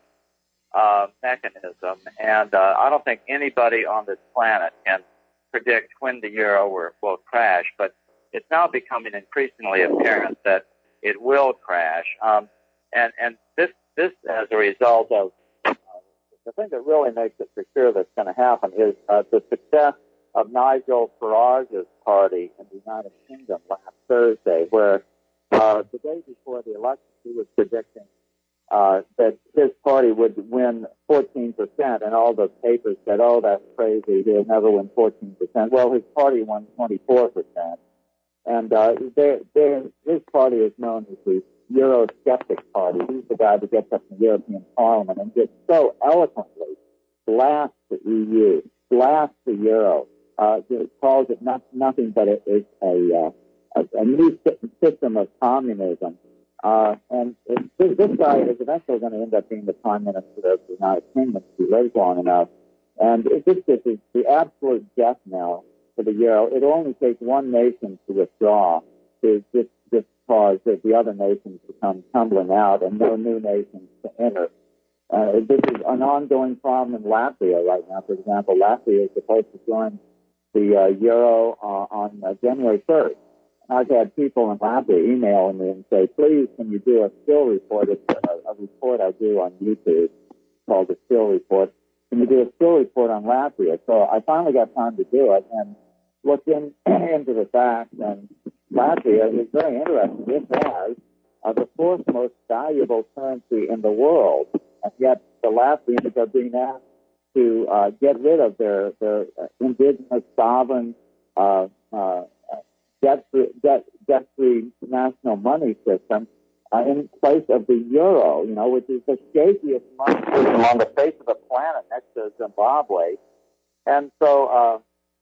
uh, mechanism, and uh, I don't think anybody on this planet can predict when the euro will, will crash. But it's now becoming increasingly apparent that it will crash, um, and and this this as a result of uh, the thing that really makes it for sure that's going to happen is uh, the success of Nigel Farage's party in the United Kingdom last Thursday, where uh, the day before the election he was predicting uh, that his party would win fourteen percent, and all the papers said, oh, that's crazy, he'll never win fourteen percent. Well, his party won twenty-four percent. And uh, they're, they're, his party is known as the Eurosceptic Party. He's the guy that gets up in the European Parliament and just so eloquently blasts the E U, blasts the Euro, uh, calls it not, nothing but it is a, uh, a, a new system of communism. Uh, and it, this, this guy is eventually going to end up being the Prime Minister of the United Kingdom if he lives long enough. And it, this, this is the absolute death knell for the euro. It'll only take one nation to withdraw to just, just cause the, the other nations to come tumbling out and no new nations to enter. Uh, this is an ongoing problem in Latvia right now. For example, Latvia is supposed to join the uh, euro uh, on uh, January first. I've had people in Latvia emailing me and say, please, can you do a still report? It's a, a report I do on YouTube called the Still Report. Can you do a still report on Latvia? So I finally got time to do it and looked in, into the facts, and Latvia is very interesting. It has uh, the fourth most valuable currency in the world, and yet the Latvians are being asked to uh, get rid of their, their uh, indigenous sovereign uh, uh, debt-free, debt, debt-free national money system uh, in place of the euro, you know, which is the shakiest money system on the face of the planet next to Zimbabwe. And so, uh,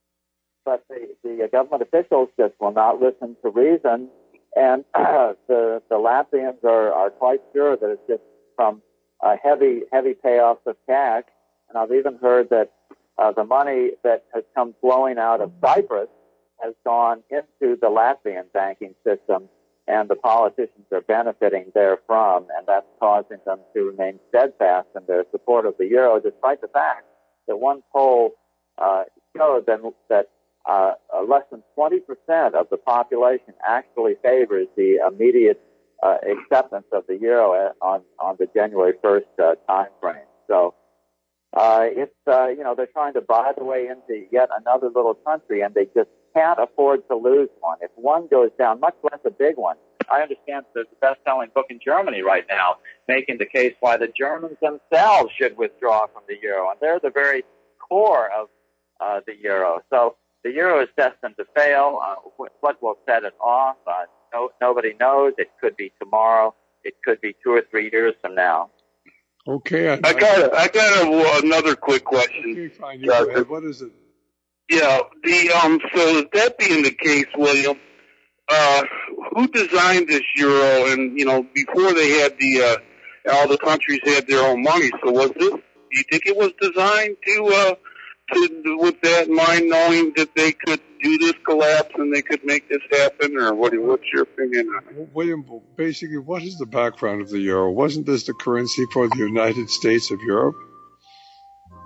but the, the government officials just will not listen to reason, and uh, the, the Latvians are, are quite sure that it's just from uh, heavy, heavy payoffs of cash. And I've even heard that uh, the money that has come flowing out of Cyprus has gone into the Latvian banking system, and the politicians are benefiting therefrom, and that's causing them to remain steadfast in their support of the euro, despite the fact that one poll uh, showed that, that uh, uh, less than twenty percent of the population actually favors the immediate uh, acceptance of the euro on, on the January first uh, time frame. So uh, it's, uh, you know, they're trying to buy the way into yet another little country, and they just can't afford to lose one. If one goes down, much less a big one. I understand there's a best-selling book in Germany right now making the case why the Germans themselves should withdraw from the euro, and they're the very core of uh, the euro. So the euro is destined to fail. Uh, what will set it off? Uh, no, nobody knows. It could be tomorrow. It could be two or three years from now. Okay. I, I got a, I got a, another quick question. Okay, fine. You go ahead. What is it? Yeah, the um. So that being the case, William, uh, who designed this euro? And you know, before they had the uh, all the countries had their own money. So was this? Do you think it was designed to uh, to with that in mind, knowing that they could do this collapse and they could make this happen, or what? What's your opinion on it? William, basically, what is the background of the euro? Wasn't this the currency for the United States of Europe?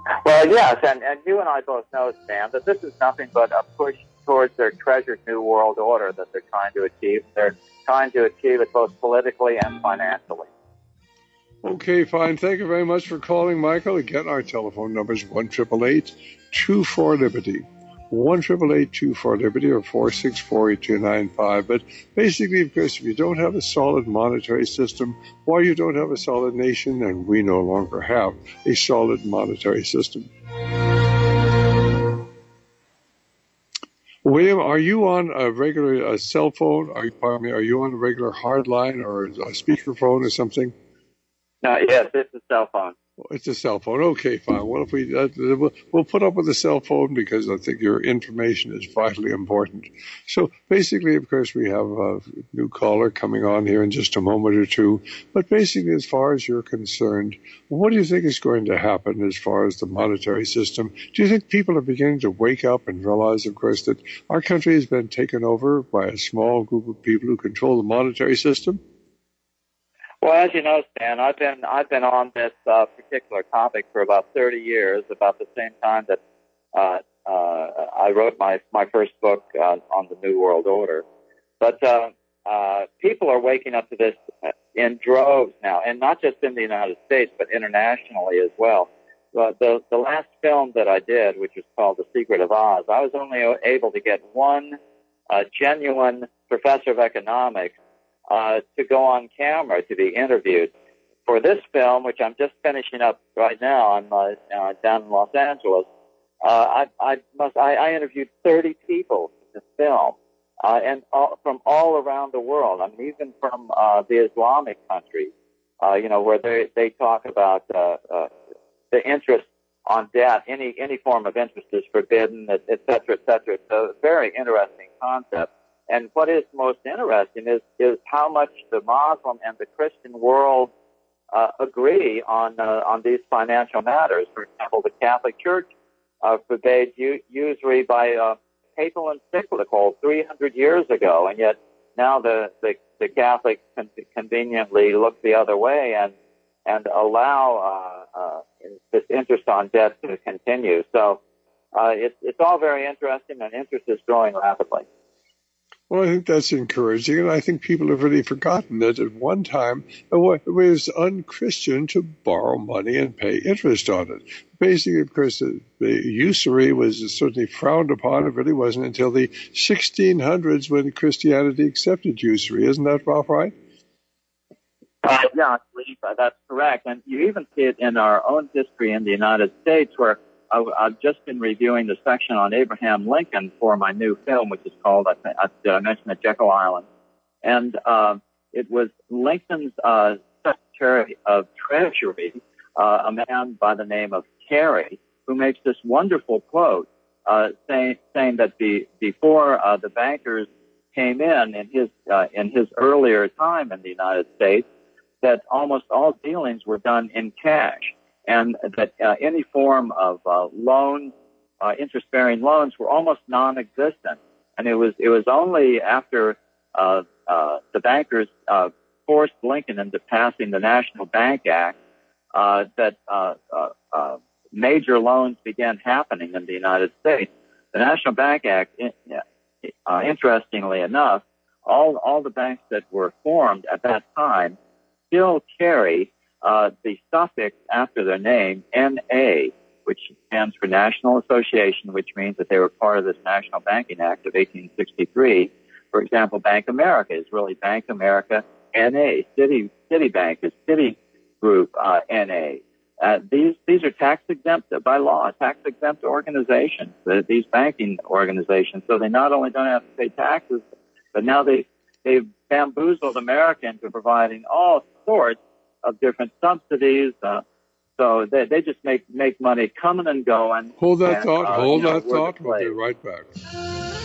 Well, yes, and, and you and I both know, Stan, that this is nothing but a push towards their treasured new world order that they're trying to achieve. They're trying to achieve it both politically and financially. Okay, fine. Thank you very much for calling, Michael. Again, our telephone number is one eight eight eight, two four, Liberty. one eight eight eight, two four, Liberty or four six four, eight two nine five. But basically, of course, if you don't have a solid monetary system, why you don't have a solid nation, and we no longer have a solid monetary system. William, are you on a regular a cell phone? Are you, pardon me, are you on a regular hard line or a speakerphone or something? No, yes, it's a cell phone. It's a cell phone. Okay, fine. Well, if we uh, we'll, we'll put up with the cell phone because I think your information is vitally important. So basically, of course, we have a new caller coming on here in just a moment or two. But basically, as far as you're concerned, what do you think is going to happen as far as the monetary system? Do you think people are beginning to wake up and realize, of course, that our country has been taken over by a small group of people who control the monetary system? Well, as you know, Stan, I've been I've been on this uh, particular topic for about thirty years, about the same time that uh, uh, I wrote my my first book uh, on the New World Order. But uh, uh, people are waking up to this in droves now, and not just in the United States, but internationally as well. Uh, the the last film that I did, which was called The Secret of Oz, I was only able to get one uh, genuine professor of economics Uh, to go on camera to be interviewed. For this film, which I'm just finishing up right now on my, uh, down in Los Angeles, uh, I, I must I, I interviewed thirty people for this film, uh, and all, from all around the world. I mean, even from uh, the Islamic countries, uh, you know, where they they talk about uh, uh, the interest on debt. Any any form of interest is forbidden, et, et cetera, et cetera. So, very interesting concept. And what is most interesting is, is how much the Muslim and the Christian world uh, agree on uh, on these financial matters. For example, the Catholic Church uh, forbade u- usury by uh, papal encyclical three hundred years ago, and yet now the the, the Catholics con- conveniently look the other way and and allow uh, uh, this interest on debt to continue. So uh, it's it's all very interesting, and interest is growing rapidly. Well, I think that's encouraging, and I think people have really forgotten that at one time it was unchristian to borrow money and pay interest on it. Basically, of course, the, the usury was certainly frowned upon. It really wasn't until the sixteen hundreds when Christianity accepted usury. Isn't that about right? Uh, yeah, I believe that's correct. And you even see it in our own history in the United States, where I've just been reviewing the section on Abraham Lincoln for my new film, which is called, I, think, I mentioned it, Jekyll Island. And uh, it was Lincoln's uh, Secretary of Treasury, uh, a man by the name of Carey, who makes this wonderful quote uh, saying, saying that the, before uh, the bankers came in in his, uh, in his earlier time in the United States, that almost all dealings were done in cash. And that uh, any form of uh, loans, uh, interest-bearing loans, were almost non-existent. And it was it was only after uh, uh, the bankers uh, forced Lincoln into passing the National Bank Act uh, that uh, uh, uh, major loans began happening in the United States. The National Bank Act, uh, interestingly enough, all all the banks that were formed at that time still carry Uh, the suffix after their name, N A, which stands for National Association, which means that they were part of this National Banking Act of eighteen sixty-three. For example, Bank America is really Bank America N A. Citi, Citibank is Citigroup uh, N A. Uh, these these are tax exempt by law, tax exempt organizations. Uh, these banking organizations, so they not only don't have to pay taxes, but now they they've bamboozled America into providing all sorts of different subsidies, uh, so they they just make make money coming and going. Hold that and, thought. Uh, Hold you know, that thought. We'll be right back.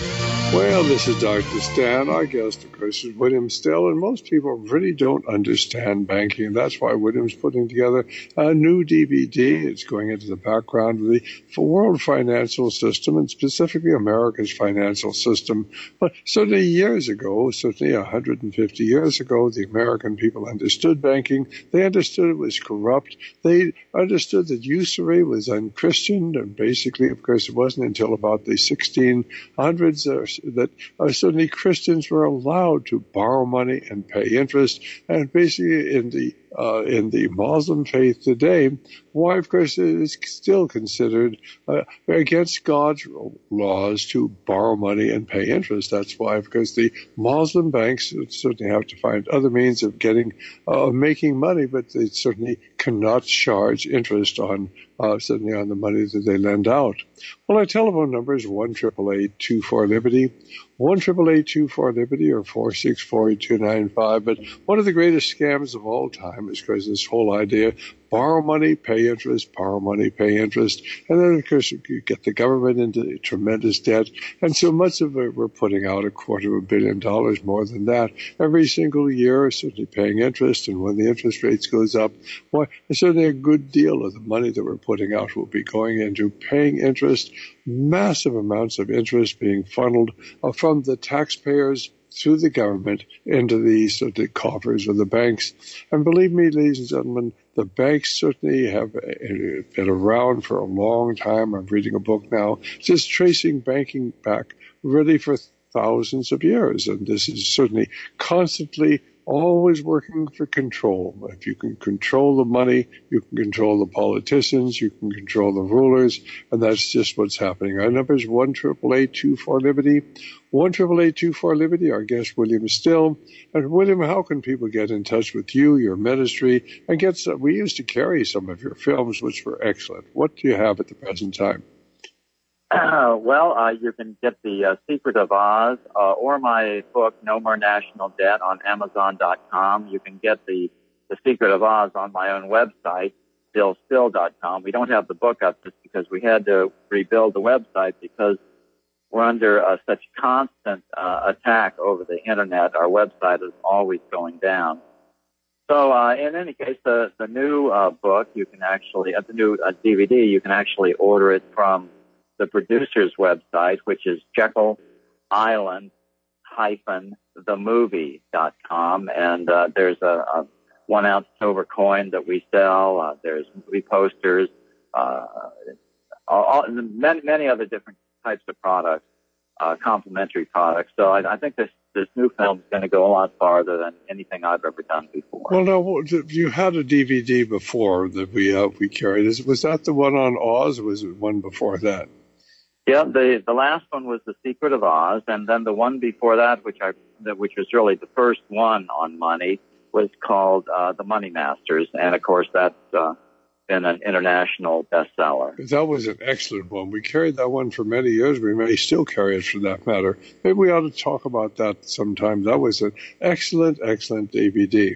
Well, this is Doctor Stan. Our guest, of course, is William Still, and most people really don't understand banking. That's why William's putting together a new D V D. It's going into the background of the world financial system, and specifically America's financial system. But certainly years ago, certainly one hundred fifty years ago, the American people understood banking. They understood it was corrupt. They understood that usury was unchristian, and basically, of course, it wasn't until about the sixteen hundreds uh, that uh, suddenly Christians were allowed to borrow money and pay interest. And basically in the uh, in the Muslim faith today, why, of course, it is still considered uh, against God's laws to borrow money and pay interest. That's why, because the Muslim banks certainly have to find other means of getting, uh, making money, but they certainly cannot charge interest on, uh, certainly on the money that they lend out. Well, our telephone number is one eight eight eight, two four, Liberty, one eight eight eight, two four, Liberty, or four six four, two nine five. But one of the greatest scams of all time is because this whole idea, borrow money, pay interest, borrow money, pay interest. And then, of course, you get the government into tremendous debt. And so much of it, we're putting out a quarter of a billion dollars, more than that, every single year, certainly paying interest. And when the interest rates goes up, well, certainly a good deal of the money that we're putting out will be going into paying interest, massive amounts of interest being funneled uh, from the taxpayers through the government into the, sort of, coffers of the banks. And believe me, ladies and gentlemen, the banks certainly have been around for a long time. I'm reading a book now just tracing banking back really for thousands of years. And this is certainly constantly always working for control. If you can control the money, you can control the politicians, you can control the rulers, and that's just what's happening. Our number is one eight eight eight, two four, Liberty, one eight eight eight, two four, Liberty. Our guest, William Still. And William, how can people get in touch with you, your ministry, and get some? We used to carry some of your films, which were excellent. What do you have at the present time? Uh, well, uh, you can get the uh, Secret of Oz uh, or my book, No More National Debt, on Amazon dot com. You can get the, the Secret of Oz on my own website, bill still dot com. We don't have the book up just because we had to rebuild the website because we're under uh, such constant uh, attack over the Internet. Our website is always going down. So uh, in any case, the, the new uh, book, you can actually, uh, the new uh, D V D, you can actually order it from the producer's website, which is Jekyll Island hyphen the movie dot com. And uh, there's a, a one ounce silver coin that we sell. Uh, there's movie posters, uh, all, all, many, many other different types of products, uh, complimentary products. So I, I think this, this new film is going to go a lot farther than anything I've ever done before. Well, no, you had a D V D before that we uh, we carried. Was that the one on Oz, or was it one before that? Yeah, the the last one was The Secret of Oz, and then the one before that, which I which was really the first one on money, was called uh, The Money Masters, and of course that's uh, been an international bestseller. That was an excellent one. We carried that one for many years. We may still carry it, for that matter. Maybe we ought to talk about that sometime. That was an excellent, excellent D V D.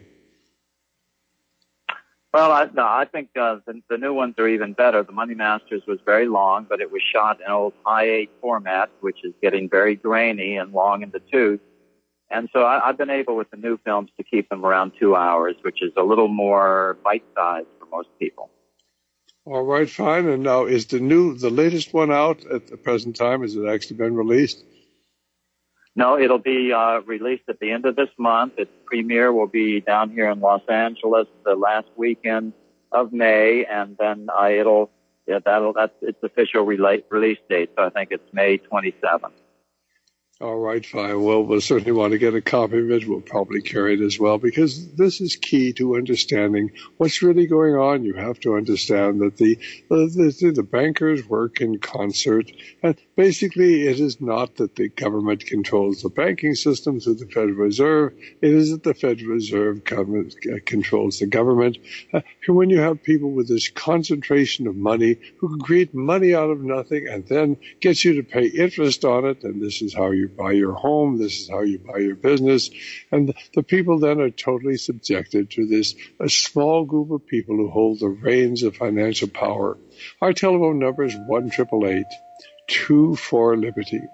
Well, I, no, I think uh, the, the new ones are even better. The Money Masters was very long, but it was shot in old high eight format, which is getting very grainy and long in the tooth. And so I, I've been able with the new films to keep them around two hours, which is a little more bite-sized for most people. All right, fine. And now, is the new, the latest one out at the present time? Has it actually been released? No, it'll be uh, released at the end of this month. Its premiere will be down here in Los Angeles the last weekend of May, and then uh, it'll yeah, that'll that's its official rela- release date. So I think it's May twenty-seventh. All right, fine. Well, we'll certainly want to get a copy of it. We'll probably carry it as well, because this is key to understanding what's really going on. You have to understand that the the, the, the bankers work in concert, and basically it is not that the government controls the banking system through the Federal Reserve. It is that the Federal Reserve government, uh, controls the government. Uh, when you have people with this concentration of money who can create money out of nothing and then get you to pay interest on it, and this is how you buy your home, this is how you buy your business, and the, the people then are totally subjected to this a small group of people who hold the reins of financial power. Our telephone number is one eight eight eight, two four, Liberty,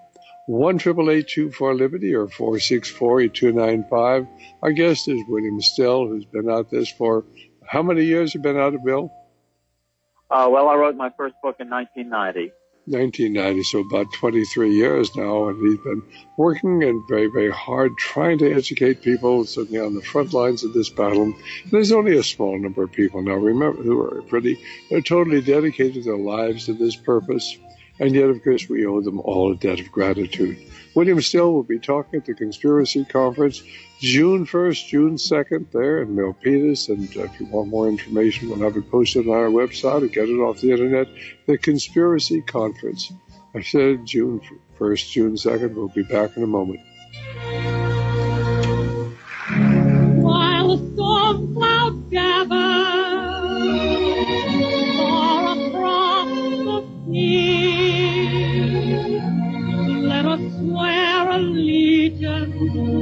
one eight eight eight, two four, Liberty or four six four, eight two nine five. Our guest is William Still, who's been at this for how many years have been out of Bill? Uh, well, I wrote my first book in nineteen ninety. nineteen ninety, so about twenty-three years now, and he's been working and very, very hard trying to educate people, certainly on the front lines of this battle. And there's only a small number of people now, remember, who are pretty, they're totally dedicated their lives to this purpose, and yet, of course, we owe them all a debt of gratitude. William Still will be talking at the Conspiracy Conference June first, June second there in Milpitas. And uh, if you want more information, we'll have it posted on our website or get it off the internet. The Conspiracy Conference. I said June first, June second. We'll be back in a moment. While the storm clouds gather far across the sea, let us swear allegiance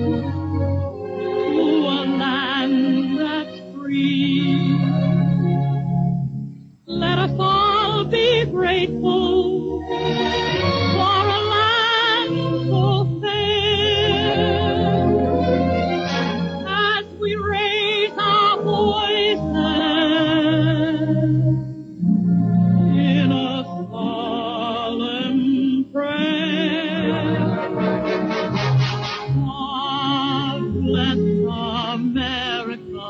to a land that's free. Let us all be grateful for a land so fair, as we raise our voices in a solemn prayer. God bless America,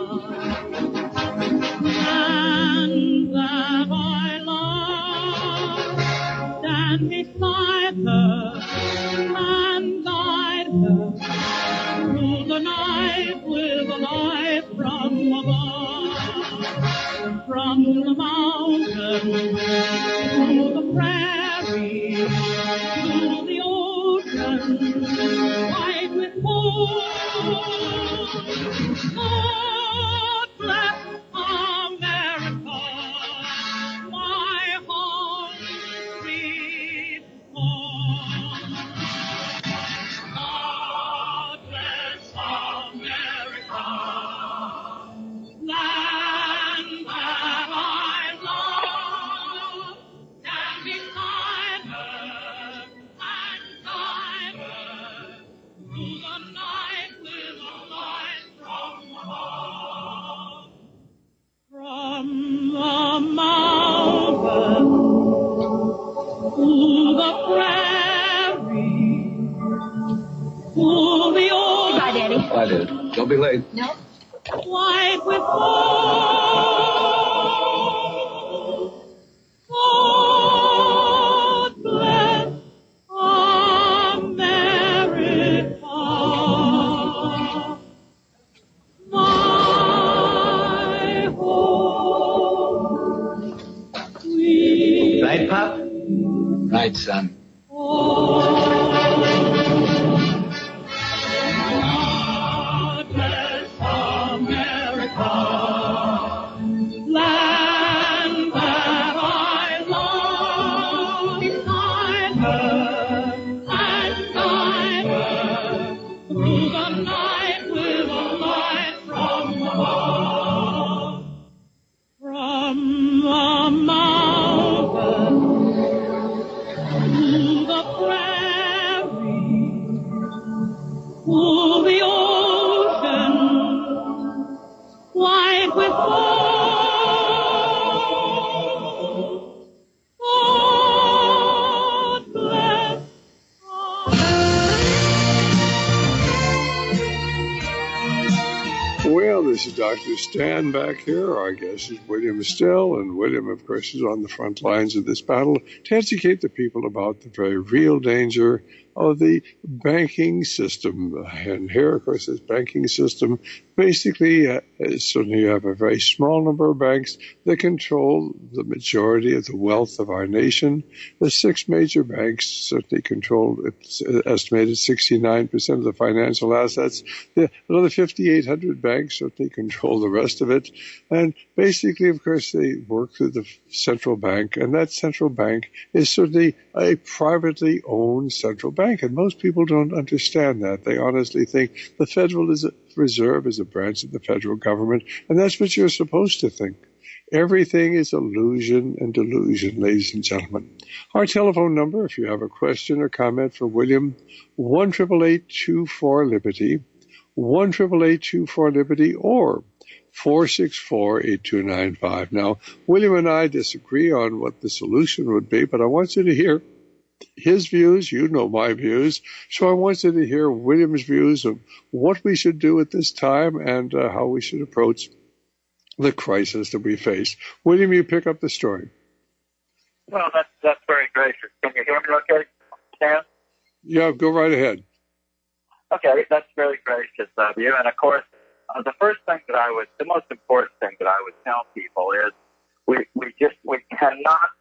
land that I love. Stand beside her and guide her through the night with a light from above. From the mountain to the prairie to the ocean, white with gold. God bless America, my home sweet home. God bless America, land that I love. Stand beside her and guide her through the night with a light from above. From the mountain to the prairie to the ocean. Bye, Daddy. Bye, Dad. Don't be late. No. White with gold. God bless America, my home sweet Right, Pop? Right, son. God bless America, land that I love. Beside her and guide her through the night with a light from above. From the mountain to the prairie to the ocean, white with gold. God bless Well, this is Doctor Stan back here. Our guest is William Still, and William, of course, is on the front lines of this battle to educate the people about the very real danger of the banking system. And here, of course, this banking system basically, uh, certainly you have a very small number of banks that control the majority of the wealth of our nation. The six major banks certainly control, it's estimated sixty-nine percent of the financial assets. The, another fifty-eight hundred banks certainly control the rest of it. And basically, of course, they work through the central bank, and that central bank is certainly a privately owned central bank. And most people don't understand that. They honestly think the Federal Reserve is a branch of the federal government, and that's what you're supposed to think. Everything is illusion and delusion, ladies and gentlemen. Our telephone number, if you have a question or comment for William, one eight eight eight, two four, Liberty, one eight eight eight, two four, Liberty, or four six four, eight two nine five. Now, William and I disagree on what the solution would be, but I want you to hear his views. You know my views. So I want you to hear William's views of what we should do at this time and uh, how we should approach the crisis that we face. William, you pick up the story. Well, that's, that's very gracious. Can you hear me okay, Stan? Yeah, go right ahead. Okay, that's very gracious of you. And of course, uh, the first thing that I would, the most important thing that I would tell people is we, we just, we cannot,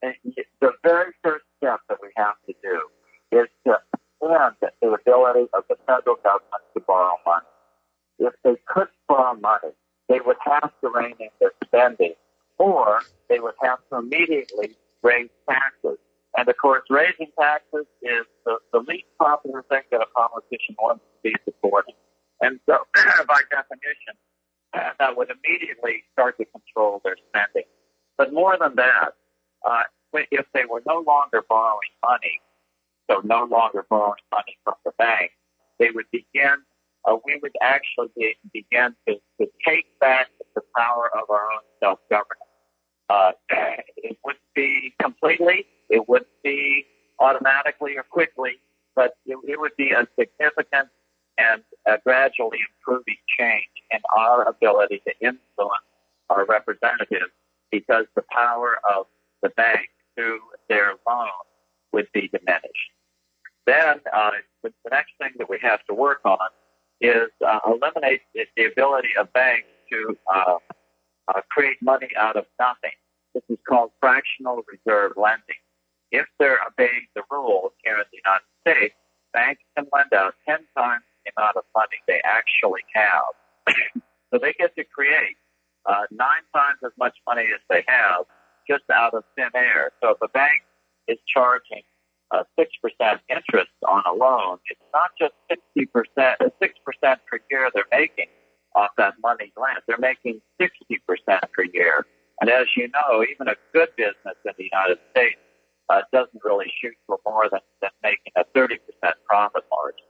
the very first step that we have to do is to end the ability of the federal government to borrow money. If they could borrow money, they would have to rein in their spending, or they would have to immediately raise taxes. And of course, raising taxes is the, the least popular thing that a politician wants to be supporting. And so, by definition, that would immediately start to control their spending. But more than that, uh, if they were no longer borrowing money, so no longer borrowing money from the bank, they would begin, uh, we would actually be, begin to, to take back the power of our own self-governance. Uh, it wouldn't be completely, it wouldn't be automatically or quickly, but it, it would be a significant and a gradually improving change in our ability to influence our representatives, because the power of the bank through their loan would be diminished. Then uh, the next thing that we have to work on is uh, eliminate the, the ability of banks to uh, uh, create money out of nothing. This is called fractional reserve lending. If they're obeying the rules here in the United States, banks can lend out ten times the amount of money they actually have. So they get to create uh, nine times as much money as they have just out of thin air. So if a bank is charging uh, six percent interest on a loan, it's not just sixty percent, six percent per year they're making off that money lent. They're making sixty percent per year. And as you know, even a good business in the United States uh, doesn't really shoot for more than, than making a thirty percent profit margin.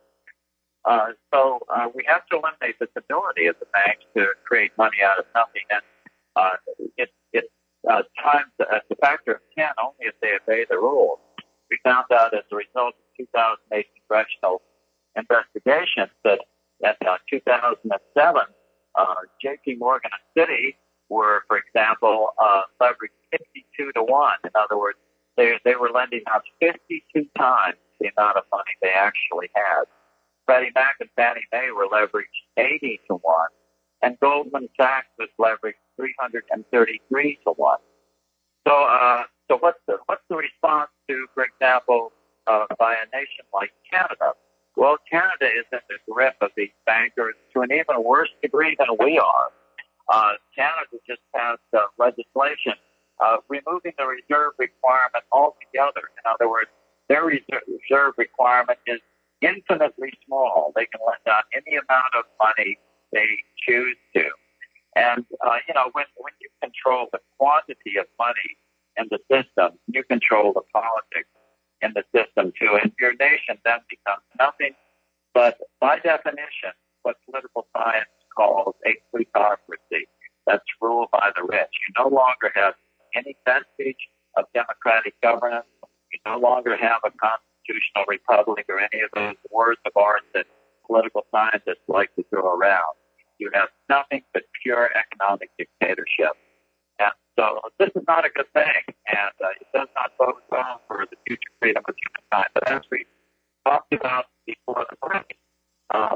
Uh, so uh, we have to eliminate this ability of the banks to create money out of nothing. And uh, it, it uh, times at the factor of ten only if they obey the rules. We found out as a result of two thousand eight congressional investigations that in uh, two thousand seven, uh, J P Morgan and Citi were, for example, uh, leveraged fifty-two to one. In other words, they, they were lending out fifty-two times the amount of money they actually had. Freddie Mac and Fannie Mae were leveraged eighty to one, and Goldman Sachs was leveraged three hundred thirty-three to one. So, uh, so what's the, what's the response to, for example, uh, by a nation like Canada? Well, Canada is in the grip of these bankers to an even worse degree than we are. Uh, Canada just passed uh, legislation uh, removing the reserve requirement altogether. In other words, their reserve requirement is infinitely small. They can lend out any amount of money they choose to. And, uh, you know, when, when you control the quantity of money in the system, you control the politics in the system too. And your nation then becomes nothing but, by definition, what political science calls a plutocracy. That's ruled by the rich. You no longer have any vestige of democratic governance. You no longer have a constitutional republic or any of those words of art that political scientists like to throw around. You have nothing but pure economic dictatorship. And so this is not a good thing, and uh, it does not bode well for the future freedom of humankind. But as we talked about before the break, uh,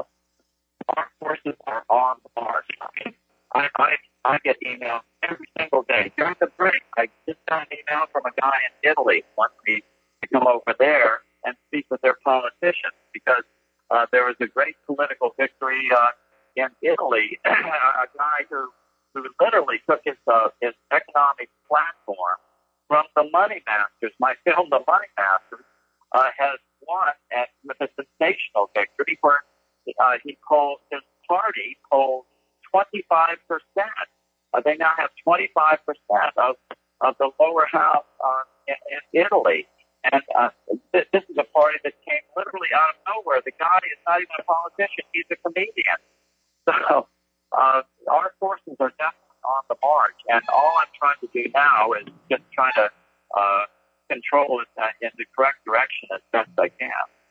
our forces are on the march. I mean, I, I, I get emails every single day. During the break, I just got an email from a guy in Italy wanting me to come over there and speak with their politicians because uh, there was a great political victory uh, in Italy. A guy who, who literally took his, uh, his economic platform from the Money Masters. My film, The Money Masters, uh, has won at, with a sensational victory where uh, he called his party polled twenty-five percent Uh, they now have twenty-five percent of, of the lower house uh, in, in Italy. And uh, th- this is a party that came literally out of nowhere. The guy is not even a politician. He's a comedian. So uh, our forces are definitely on the march. And all I'm trying to do now is just try to uh, control it uh, in the correct direction as best I can.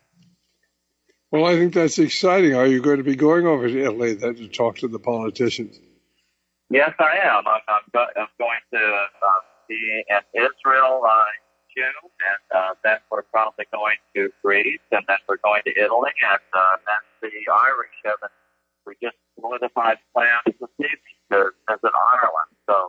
Well, I think that's exciting. Are you going to be going over to Italy then to talk to the politicians? Yes, I am. I'm, I'm, go- I'm going to uh, be in Israel uh, in June, and uh, then we're probably going to Greece, and then we're going to Italy, and uh, then the Irish have we just solidified plans this evening to visit Ireland. So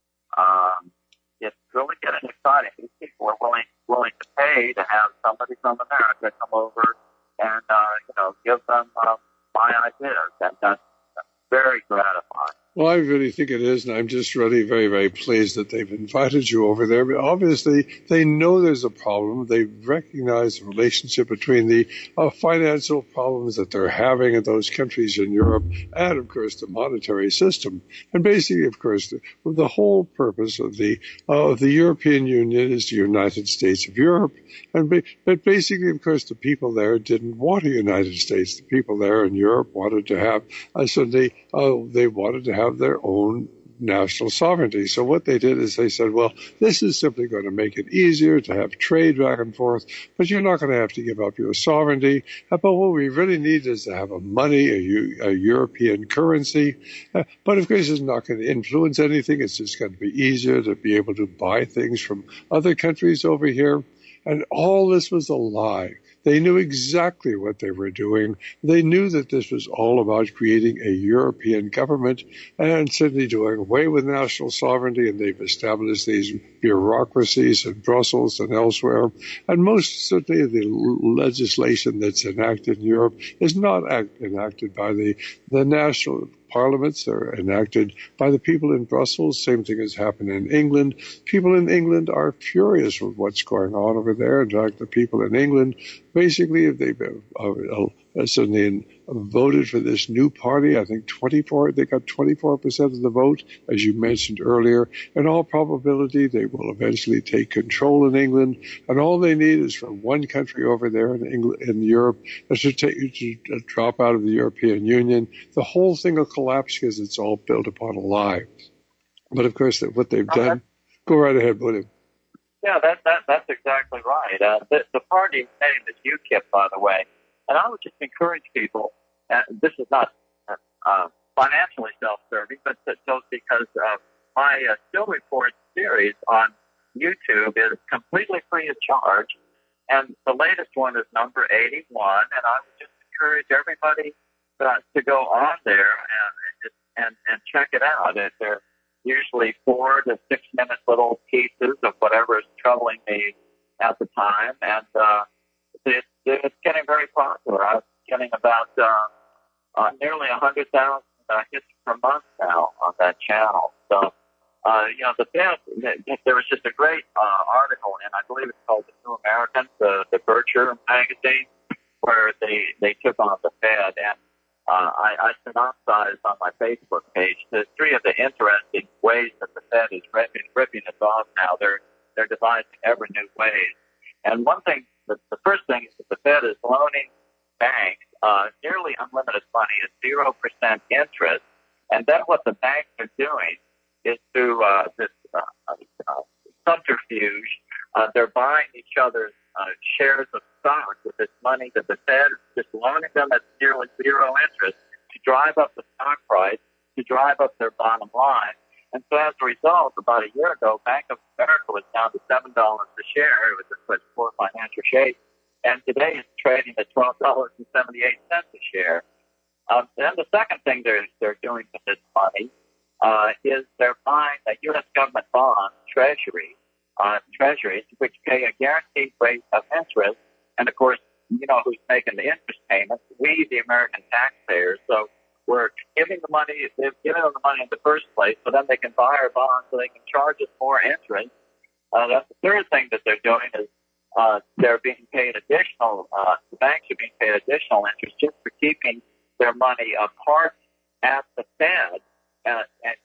um, it's really getting exciting. These people are willing willing to pay to have somebody from America come over and uh, you know give them uh, my ideas, and that's very gratifying. Well, I really think it is, and I'm just really very, very pleased that they've invited you over there. But obviously, they know there's a problem. They recognize the relationship between the uh, financial problems that they're having in those countries in Europe and, of course, the monetary system. And basically, of course, the, the whole purpose of the uh, of the European Union is the United States of Europe. And ba- But basically, of course, the people there didn't want a United States. The people there in Europe wanted to have, uh, so they, uh, they wanted to have have their own national sovereignty. So what they did is they said, well, this is simply going to make it easier to have trade back and forth, but you're not going to have to give up your sovereignty. But what we really need is to have a money, a, U- a European currency. Uh, but of course, it's not going to influence anything. It's just going to be easier to be able to buy things from other countries over here. And all this was a lie. They knew exactly what they were doing. They knew that this was all about creating a European government and simply doing away with national sovereignty, and they've established these bureaucracies in Brussels and elsewhere. And most certainly the legislation that's enacted in Europe is not act- enacted by the, the national parliaments. Are enacted by the people in Brussels. Same thing has happened in England. People in England are furious with what's going on over there. In fact, the people in England, basically, they've uh, uh, suddenly voted for this new party. I think twenty-four, they got twenty-four percent of the vote, as you mentioned earlier. In all probability, they will eventually take control in England. And all they need is for one country over there in England, in Europe, to, take, to drop out of the European Union. The whole thing will collapse because it's all built upon a lie. But of course, what they've done, go right ahead, William. Yeah, that, that, that's exactly right. Uh, the, the party's name is UKIP, by the way. And I would just encourage people, uh, this is not uh, uh, financially self-serving, but so because uh, my uh, Still Report series on YouTube is completely free of charge. And the latest one is number eighty-one. And I would just encourage everybody uh, to go on there and, and, and check it out. They're usually four to six minute little pieces of whatever is troubling me at the time. And uh, it, it's getting very popular. I'm getting about uh, uh, nearly one hundred thousand uh, hits per month now on that channel. So, uh, you know, the Fed, there was just a great uh, article, and I believe it's called The New American, the, the Berkshire magazine, where they, they took on the Fed. And uh, I, I synopsized on my Facebook page the three of the interesting ways that the Fed is ripping, ripping us off now. They're, they're devising ever new ways. And one thing, the, the first thing is that the Fed is loaning banks uh, nearly unlimited money at zero percent interest. And then what the banks are doing is through uh, this uh, uh, subterfuge, uh, they're buying each other's uh, shares of stock with this money that the Fed is just loaning them at nearly zero interest to drive up the stock price, to drive up their bottom line. And so as a result, about a year ago, Bank of America was down to seven dollars a share. It was in such poor financial shape. And today it's trading at twelve dollars and seventy-eight cents a share. Um, then the second thing they're, they're doing with this money uh, is they're buying a U S government bond, Treasury, uh, Treasuries, which pay a guaranteed rate of interest. And, of course, you know who's making the interest payments? We, the American taxpayers. So we're giving the money, they've given them the money in the first place, so then they can buy our bonds so they can charge us more interest. Uh, that's the third thing that they're doing is uh, they're being paid additional, uh, the banks are being paid additional interest just for keeping their money apart at the Fed. Uh, and, and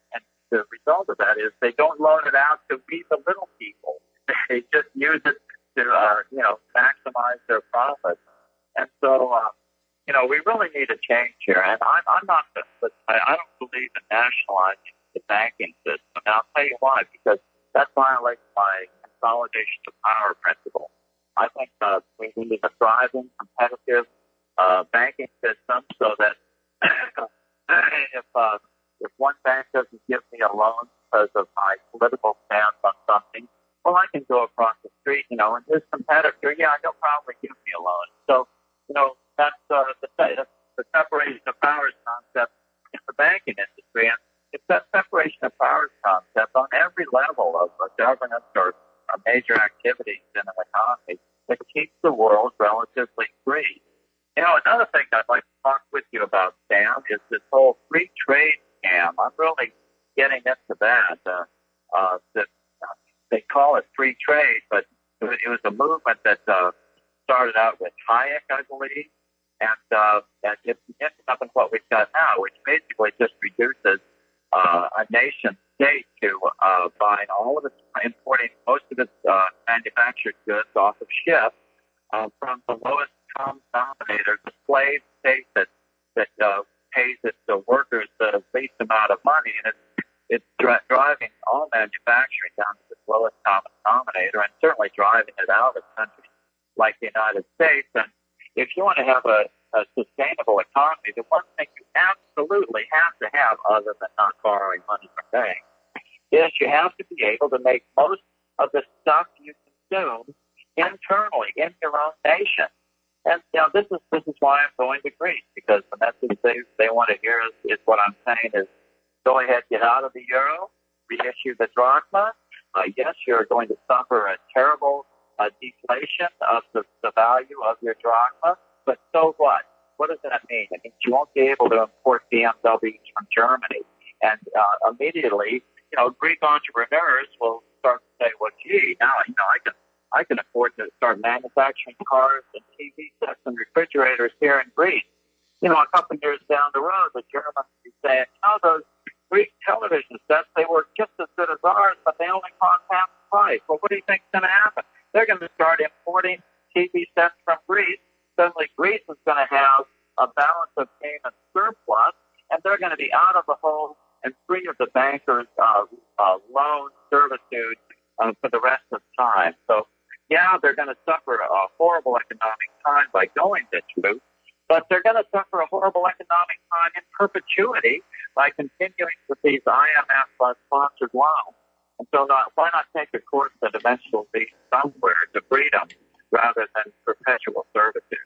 the result of that is they don't loan it out to we the little people. They just use it to, uh, you know, maximize their profits. And so, uh, you know, we really need a change here. And I'm, I'm not, but I, I don't believe in nationalizing the banking system. And I'll tell you why, because that violates my consolidation of power principle. I think uh, we need a thriving, competitive uh, banking system so that if uh, if one bank doesn't give me a loan because of my political stance on something, well, I can go across the street, you know, and his competitor, yeah, he'll probably give me a loan. So, you know, that's uh, the, the separation of powers concept in the banking industry. And it's that separation of powers concept on every level of uh, governance or uh, major activities in an economy that keeps the world relatively free. You know, another thing I'd like to talk with you about, Sam, is this whole free trade scam. I'm really getting into that. Uh, uh, that uh, they call it free trade, but it was a movement that uh, started out with Hayek, I believe, and, uh, and it ended up in what we've got now, which basically just reduces uh, a nation state to uh, buying all of its, importing most of its uh, manufactured goods off of ships uh, from the lowest common denominator, the slave state that that uh, pays its uh, workers the least amount of money, and it's it's dri- driving all manufacturing down to the lowest common denominator, and certainly driving it out of countries like the United States. And if you want to have a, a sustainable economy, the one thing you absolutely have to have, other than not borrowing money from banks, is you have to be able to make most of the stuff you consume internally in your own nation. And you know, this is this is why I'm going to Greece, because the message they they want to hear is, is what I'm saying is, go ahead, get out of the euro, reissue the drachma. Uh, yes, you're going to suffer a terrible uh, deflation of the, the value of your drachma, but so what? What does that mean? It means you won't be able to import B M Ws from Germany, and uh, immediately, you know, Greek entrepreneurs will start to say, well, gee, now you know I can. I can afford to start manufacturing cars and T V sets and refrigerators here in Greece. You know, a couple of years down the road, the Germans will be saying, oh, those Greek television sets, they were just as good as ours, but they only cost half the price. Well, what do you think is going to happen? They're going to start importing T V sets from Greece. Suddenly, Greece is going to have a balance of payment surplus, and they're going to be out of the hole and free of the bankers' uh, uh, loan servitude uh, for the rest of time. So, yeah, they're going to suffer a horrible economic time by going this route, but they're going to suffer a horrible economic time in perpetuity by continuing with these I M F-sponsored loans. And so not, why not take a course that eventually leads somewhere to freedom rather than perpetual servitude?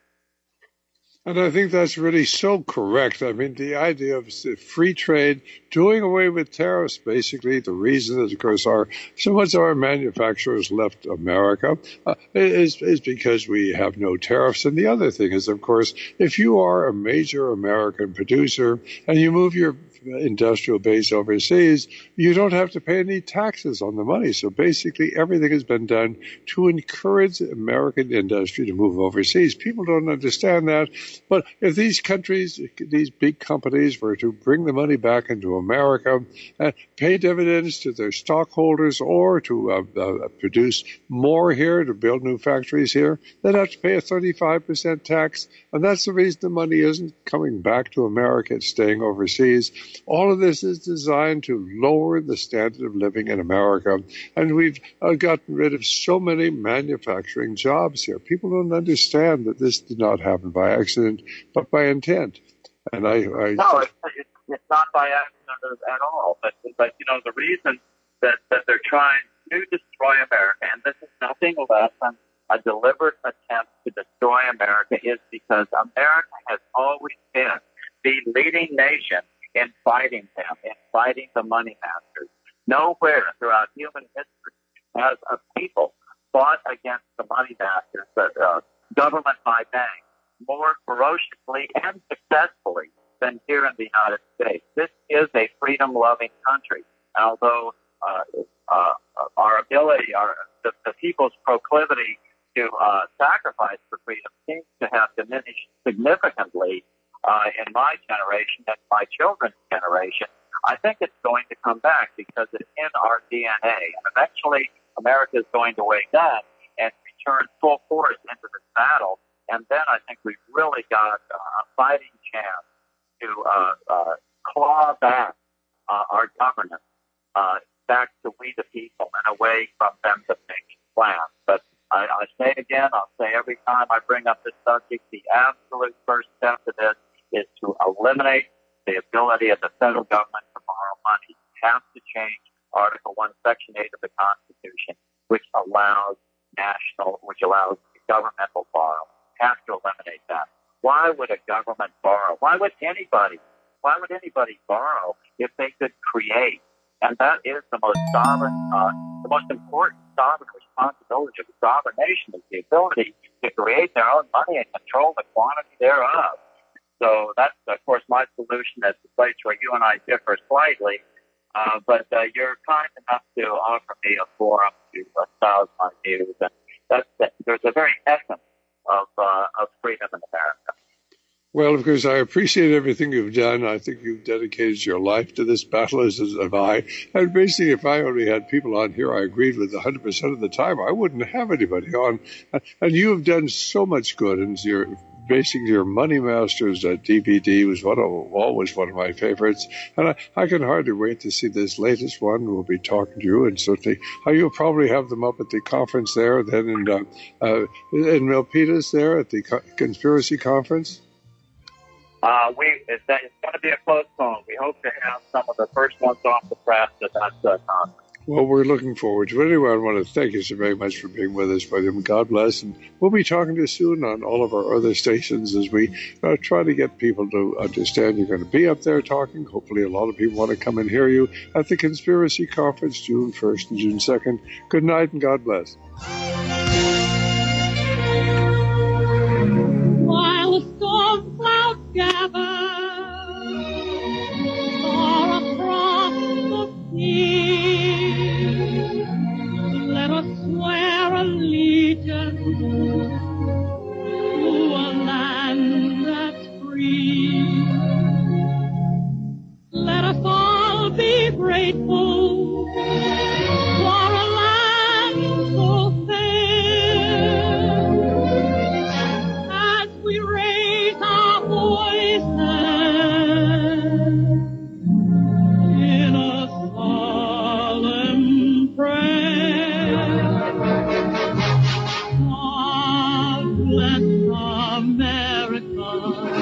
And I think that's really so correct. I mean, the idea of free trade, doing away with tariffs, basically the reason that, of course, our so much of our manufacturers left America uh, is, is because we have no tariffs. And the other thing is, of course, if you are a major American producer and you move your industrial base overseas, you don't have to pay any taxes on the money. So basically everything has been done to encourage American industry to move overseas. People don't understand that. But if these countries, these big companies were to bring the money back into America and pay dividends to their stockholders or to uh, uh, produce more here, to build new factories here, they'd have to pay a thirty-five percent tax. And that's the reason the money isn't coming back to America. It's staying overseas. All of this is designed to lower the standard of living in America. And we've uh, gotten rid of so many manufacturing jobs here. People don't understand that this did not happen by accident, but by intent. And I, I no, it's, it's not by accident at all. But, but you know, the reason that, that they're trying to destroy America, and this is nothing less than a deliberate attempt to destroy America, is because America has always been the leading nation in fighting them, in fighting the money masters. Nowhere throughout human history has a people fought against the money masters, the uh, government by banks, more ferociously and successfully than here in the United States. This is a freedom-loving country. Although uh, uh, our ability, our the, the people's proclivity to uh, sacrifice for freedom seems to have diminished significantly Uh, in my generation and my children's generation, I think it's going to come back because it's in our D N A. And eventually, America is going to wake up and return full force into this battle. And then I think we've really got uh, a fighting chance to uh, uh, claw back uh, our governance uh, back to we the people and away from them the making plans. But I, I say it again, I'll say every time I bring up this subject, the absolute first step to this is to eliminate the ability of the federal government to borrow money. You have to change Article one, Section eight of the Constitution, which allows national, which allows governmental borrow. You have to eliminate that. Why would a government borrow? Why would anybody? Why would anybody borrow if they could create? And that is the most sovereign, uh, the most important sovereign responsibility of a sovereign nation is the ability to create their own money and control the quantity thereof. So that's, of course, my solution at the place where you and I differ slightly. Uh, but uh, you're kind enough to offer me a forum to espouse my views. And that's the, there's a very essence of, uh, of freedom in America. Well, of course, I appreciate everything you've done. I think you've dedicated your life to this battle, as have I. And basically, if I only had people on here I agreed with one hundred percent of the time, I wouldn't have anybody on. And you have done so much good. And your basically your Money Masters uh, D V D was one of, always one of my favorites. And I, I can hardly wait to see this latest one. We'll be talking to you. And certainly, uh, you'll probably have them up at the conference there, then in, uh, uh, in Milpitas there at the co- Conspiracy Conference. Uh, we, it's, it's going to be a close phone. We hope to have some of the first ones off the press at that uh, conference. Well, we're looking forward to it. Anyway, I want to thank you so very much for being with us, William. God bless. And we'll be talking to you soon on all of our other stations as we uh, try to get people to understand you're going to be up there talking. Hopefully a lot of people want to come and hear you at the Conspiracy Conference, June first and June second. Good night and God bless. While the storm clouds gather far across the sea, let us swear allegiance to a land that's free. Let us all be grateful for a land so fair. As we raise our voices in a solemn prayer, God bless America,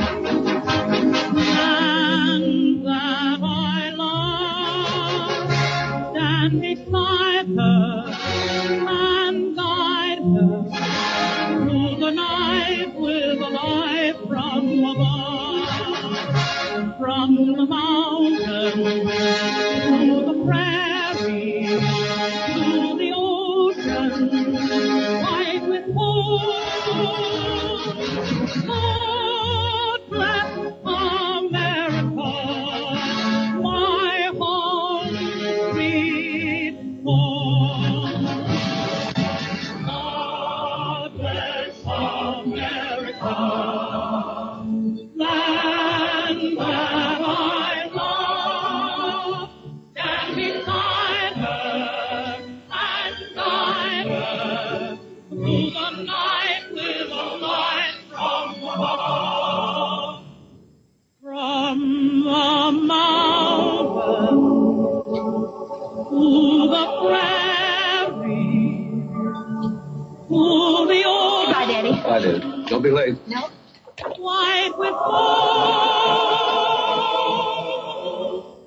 and that I love, stand beside her and guide her through the night with a light from above, from the mountain to the prairie to the ocean, white with gold. God bless America, my home sweet home. God bless America, land that I love. Stand beside her and guide her through the night with a light from above. From the mountain to the prairie to the ocean. Bye, Daddy. Bye, Dad. Don't be late. No. White with gold.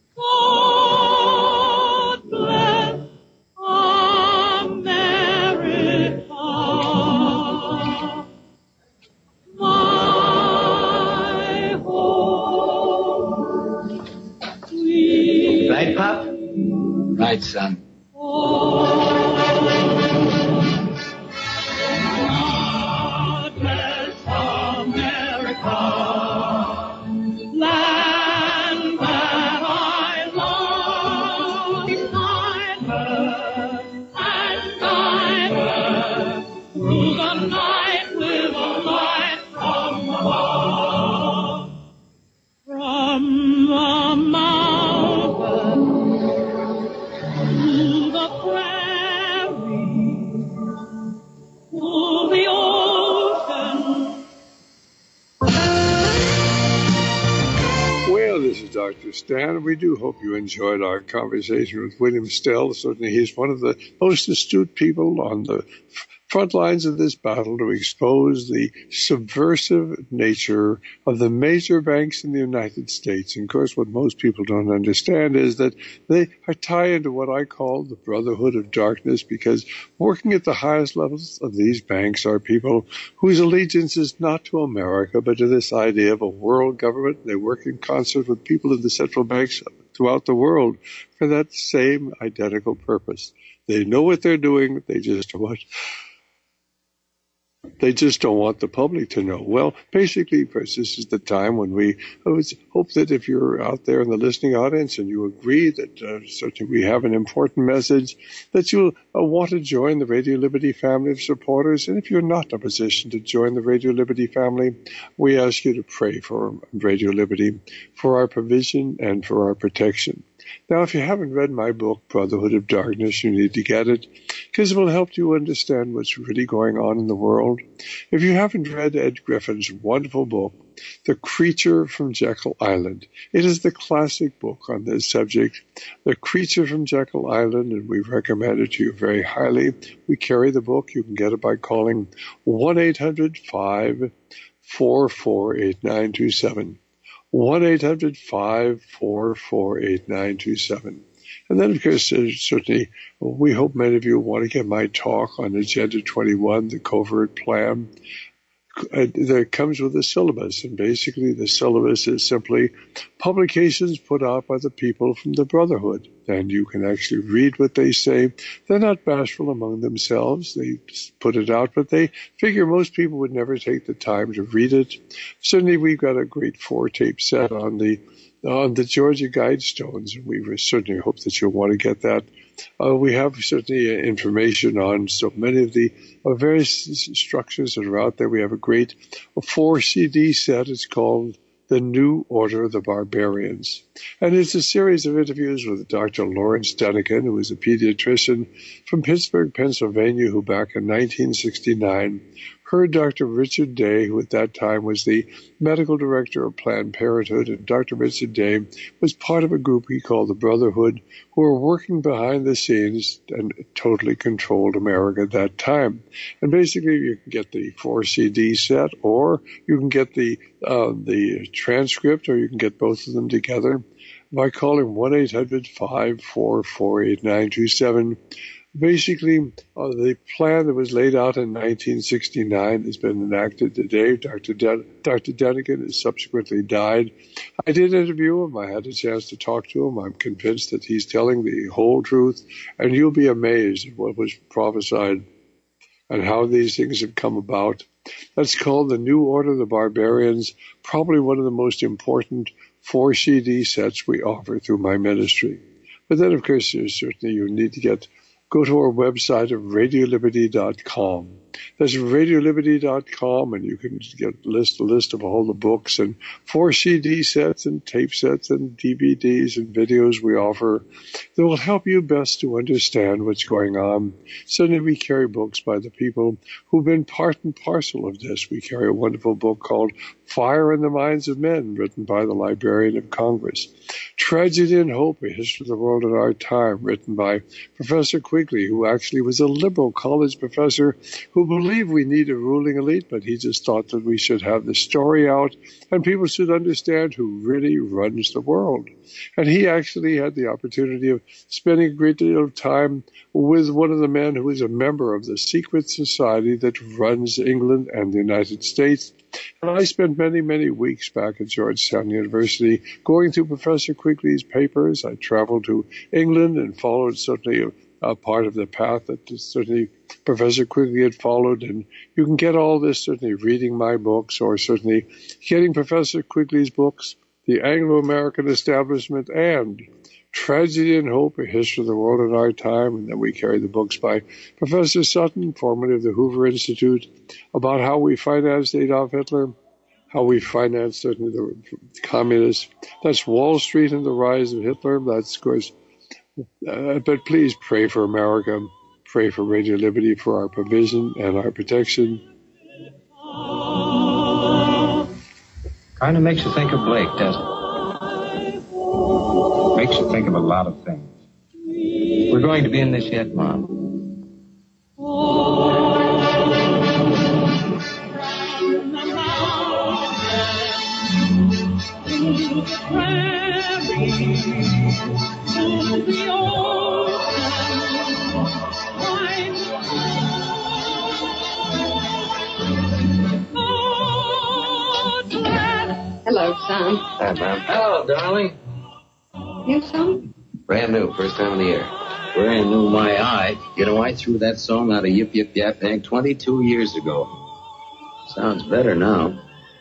God bless America, my home sweet Right, Pop? Right, son. God bless America, land that I love. Beside her and guide her through the night with a light from above. From the mountain Doctor Stan. We do hope you enjoyed our conversation with William Stell. Certainly he's one of the most astute people on the front lines of this battle to expose the subversive nature of the major banks in the United States. And of course, what most people don't understand is that they are tied into what I call the Brotherhood of Darkness, because working at the highest levels of these banks are people whose allegiance is not to America, but to this idea of a world government. They work in concert with people in the central banks throughout the world for that same identical purpose. They know what they're doing. They just want They just don't want the public to know. Well, basically, this is the time when we hope that if you're out there in the listening audience and you agree that uh, certainly we have an important message, that you'll uh, want to join the Radio Liberty family of supporters. And if you're not in a position to join the Radio Liberty family, we ask you to pray for Radio Liberty, for our provision and for our protection. Now, if you haven't read my book, Brotherhood of Darkness, you need to get it, because it will help you understand what's really going on in the world. If you haven't read Ed Griffin's wonderful book, The Creature from Jekyll Island, it is the classic book on this subject, The Creature from Jekyll Island, and we recommend it to you very highly. We carry the book. You can get it by calling one eight hundred five four four eight nine two seven. one eight hundred five four four eight nine two seven. And then, of course, uh, certainly, we hope many of you want to get my talk on Agenda twenty-one, the covert plan. Uh, that comes with a syllabus, and basically the syllabus is simply publications put out by the people from the Brotherhood, and you can actually read what they say. They're not bashful among themselves. They put it out, but they figure most people would never take the time to read it. Certainly, we've got a great four-tape set on the on the Georgia Guidestones, and we certainly hope that you'll want to get that. Uh, we have certainly information on so many of the uh, various structures that are out there. We have a great four C D set. It's called The New Order of the Barbarians. And it's a series of interviews with Doctor Lawrence Denikin, who is a pediatrician from Pittsburgh, Pennsylvania, who back in nineteen sixty-nine heard Doctor Richard Day, who at that time was the medical director of Planned Parenthood, and Doctor Richard Day was part of a group he called the Brotherhood, who were working behind the scenes and totally controlled America at that time. And basically, you can get the four C D set, or you can get the uh, the transcript, or you can get both of them together by calling one eight hundred five four four eight nine two seven. Basically, uh, the plan that was laid out in nineteen sixty-nine has been enacted today. Doctor De- Doctor Denikin has subsequently died. I did interview him. I had a chance to talk to him. I'm convinced that he's telling the whole truth, and you'll be amazed at what was prophesied and how these things have come about. That's called The New Order of the Barbarians, probably one of the most important four C D sets we offer through my ministry. But then, of course, certainly you need to get go to our website of radio liberty dot com. That's radio liberty dot com, and you can get a list, a list of all the books and four C D sets and tape sets and D V Ds and videos we offer that will help you best to understand what's going on. Certainly we carry books by the people who've been part and parcel of this. We carry a wonderful book called Fire in the Minds of Men, written by the Librarian of Congress. Tragedy and Hope, A History of the World in Our Time, written by Professor Quigley, who actually was a liberal college professor who believed we need a ruling elite, but he just thought that we should have the story out and people should understand who really runs the world. And he actually had the opportunity of spending a great deal of time with one of the men who is a member of the secret society that runs England and the United States. And I spent many, many weeks back at Georgetown University going through Professor Quigley's papers. I traveled to England and followed certainly a, a part of the path that certainly Professor Quigley had followed. And you can get all this certainly reading my books or certainly getting Professor Quigley's books, The Anglo-American Establishment and Tragedy and Hope, A History of the World in Our Time. And then we carry the books by Professor Sutton, formerly of the Hoover Institute, about how we financed Adolf Hitler, how we financed certainly the communists. That's Wall Street and the Rise of Hitler. That's, of course, uh, but please pray for America. Pray for Radio Liberty for our provision and our protection. Kind of makes you think of Blake, doesn't it? think of a lot of things. We're going to be in this yet, Mom. Hello, son. Hi, Mom. Hello, darling. You son? Brand new, first time of the year. Brand new, my eye. You know, I threw that song out of Yip Yip Yap Bang twenty-two years ago. Sounds better now.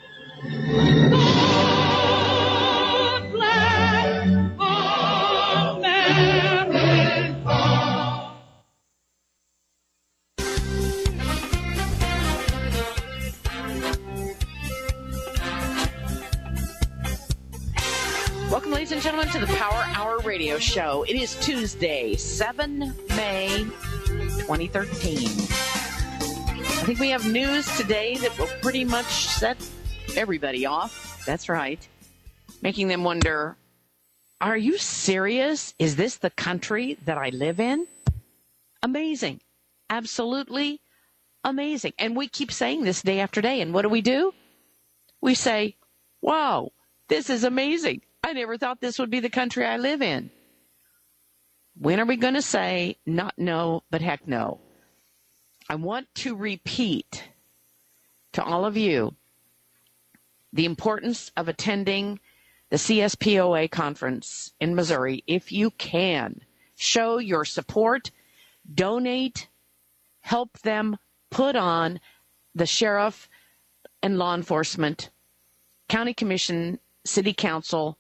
Welcome, ladies and gentlemen, to the Power Hour Radio Show. It is Tuesday, the seventh of May, twenty thirteen. I think we have news today that will pretty much set everybody off. That's right. Making them wonder, are you serious? Is this the country that I live in? Amazing. Absolutely amazing. And we keep saying this day after day. And what do we do? We say, wow, this is amazing. I never thought this would be the country I live in. When are we going to say not no, but heck no? I want to repeat to all of you the importance of attending the C S P O A conference in Missouri. If you can, show your support, donate, help them put on the sheriff and law enforcement, county commission, city council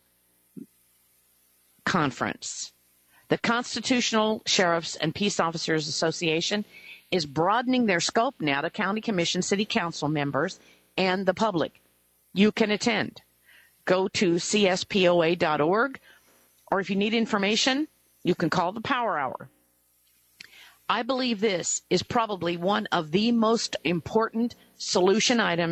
conference. The Constitutional Sheriffs and Peace Officers Association is broadening their scope now to county commission, city council members, and the public. You can attend. Go to C S P O A dot org, or if you need information, you can call the Power Hour. I believe this is probably one of the most important solution items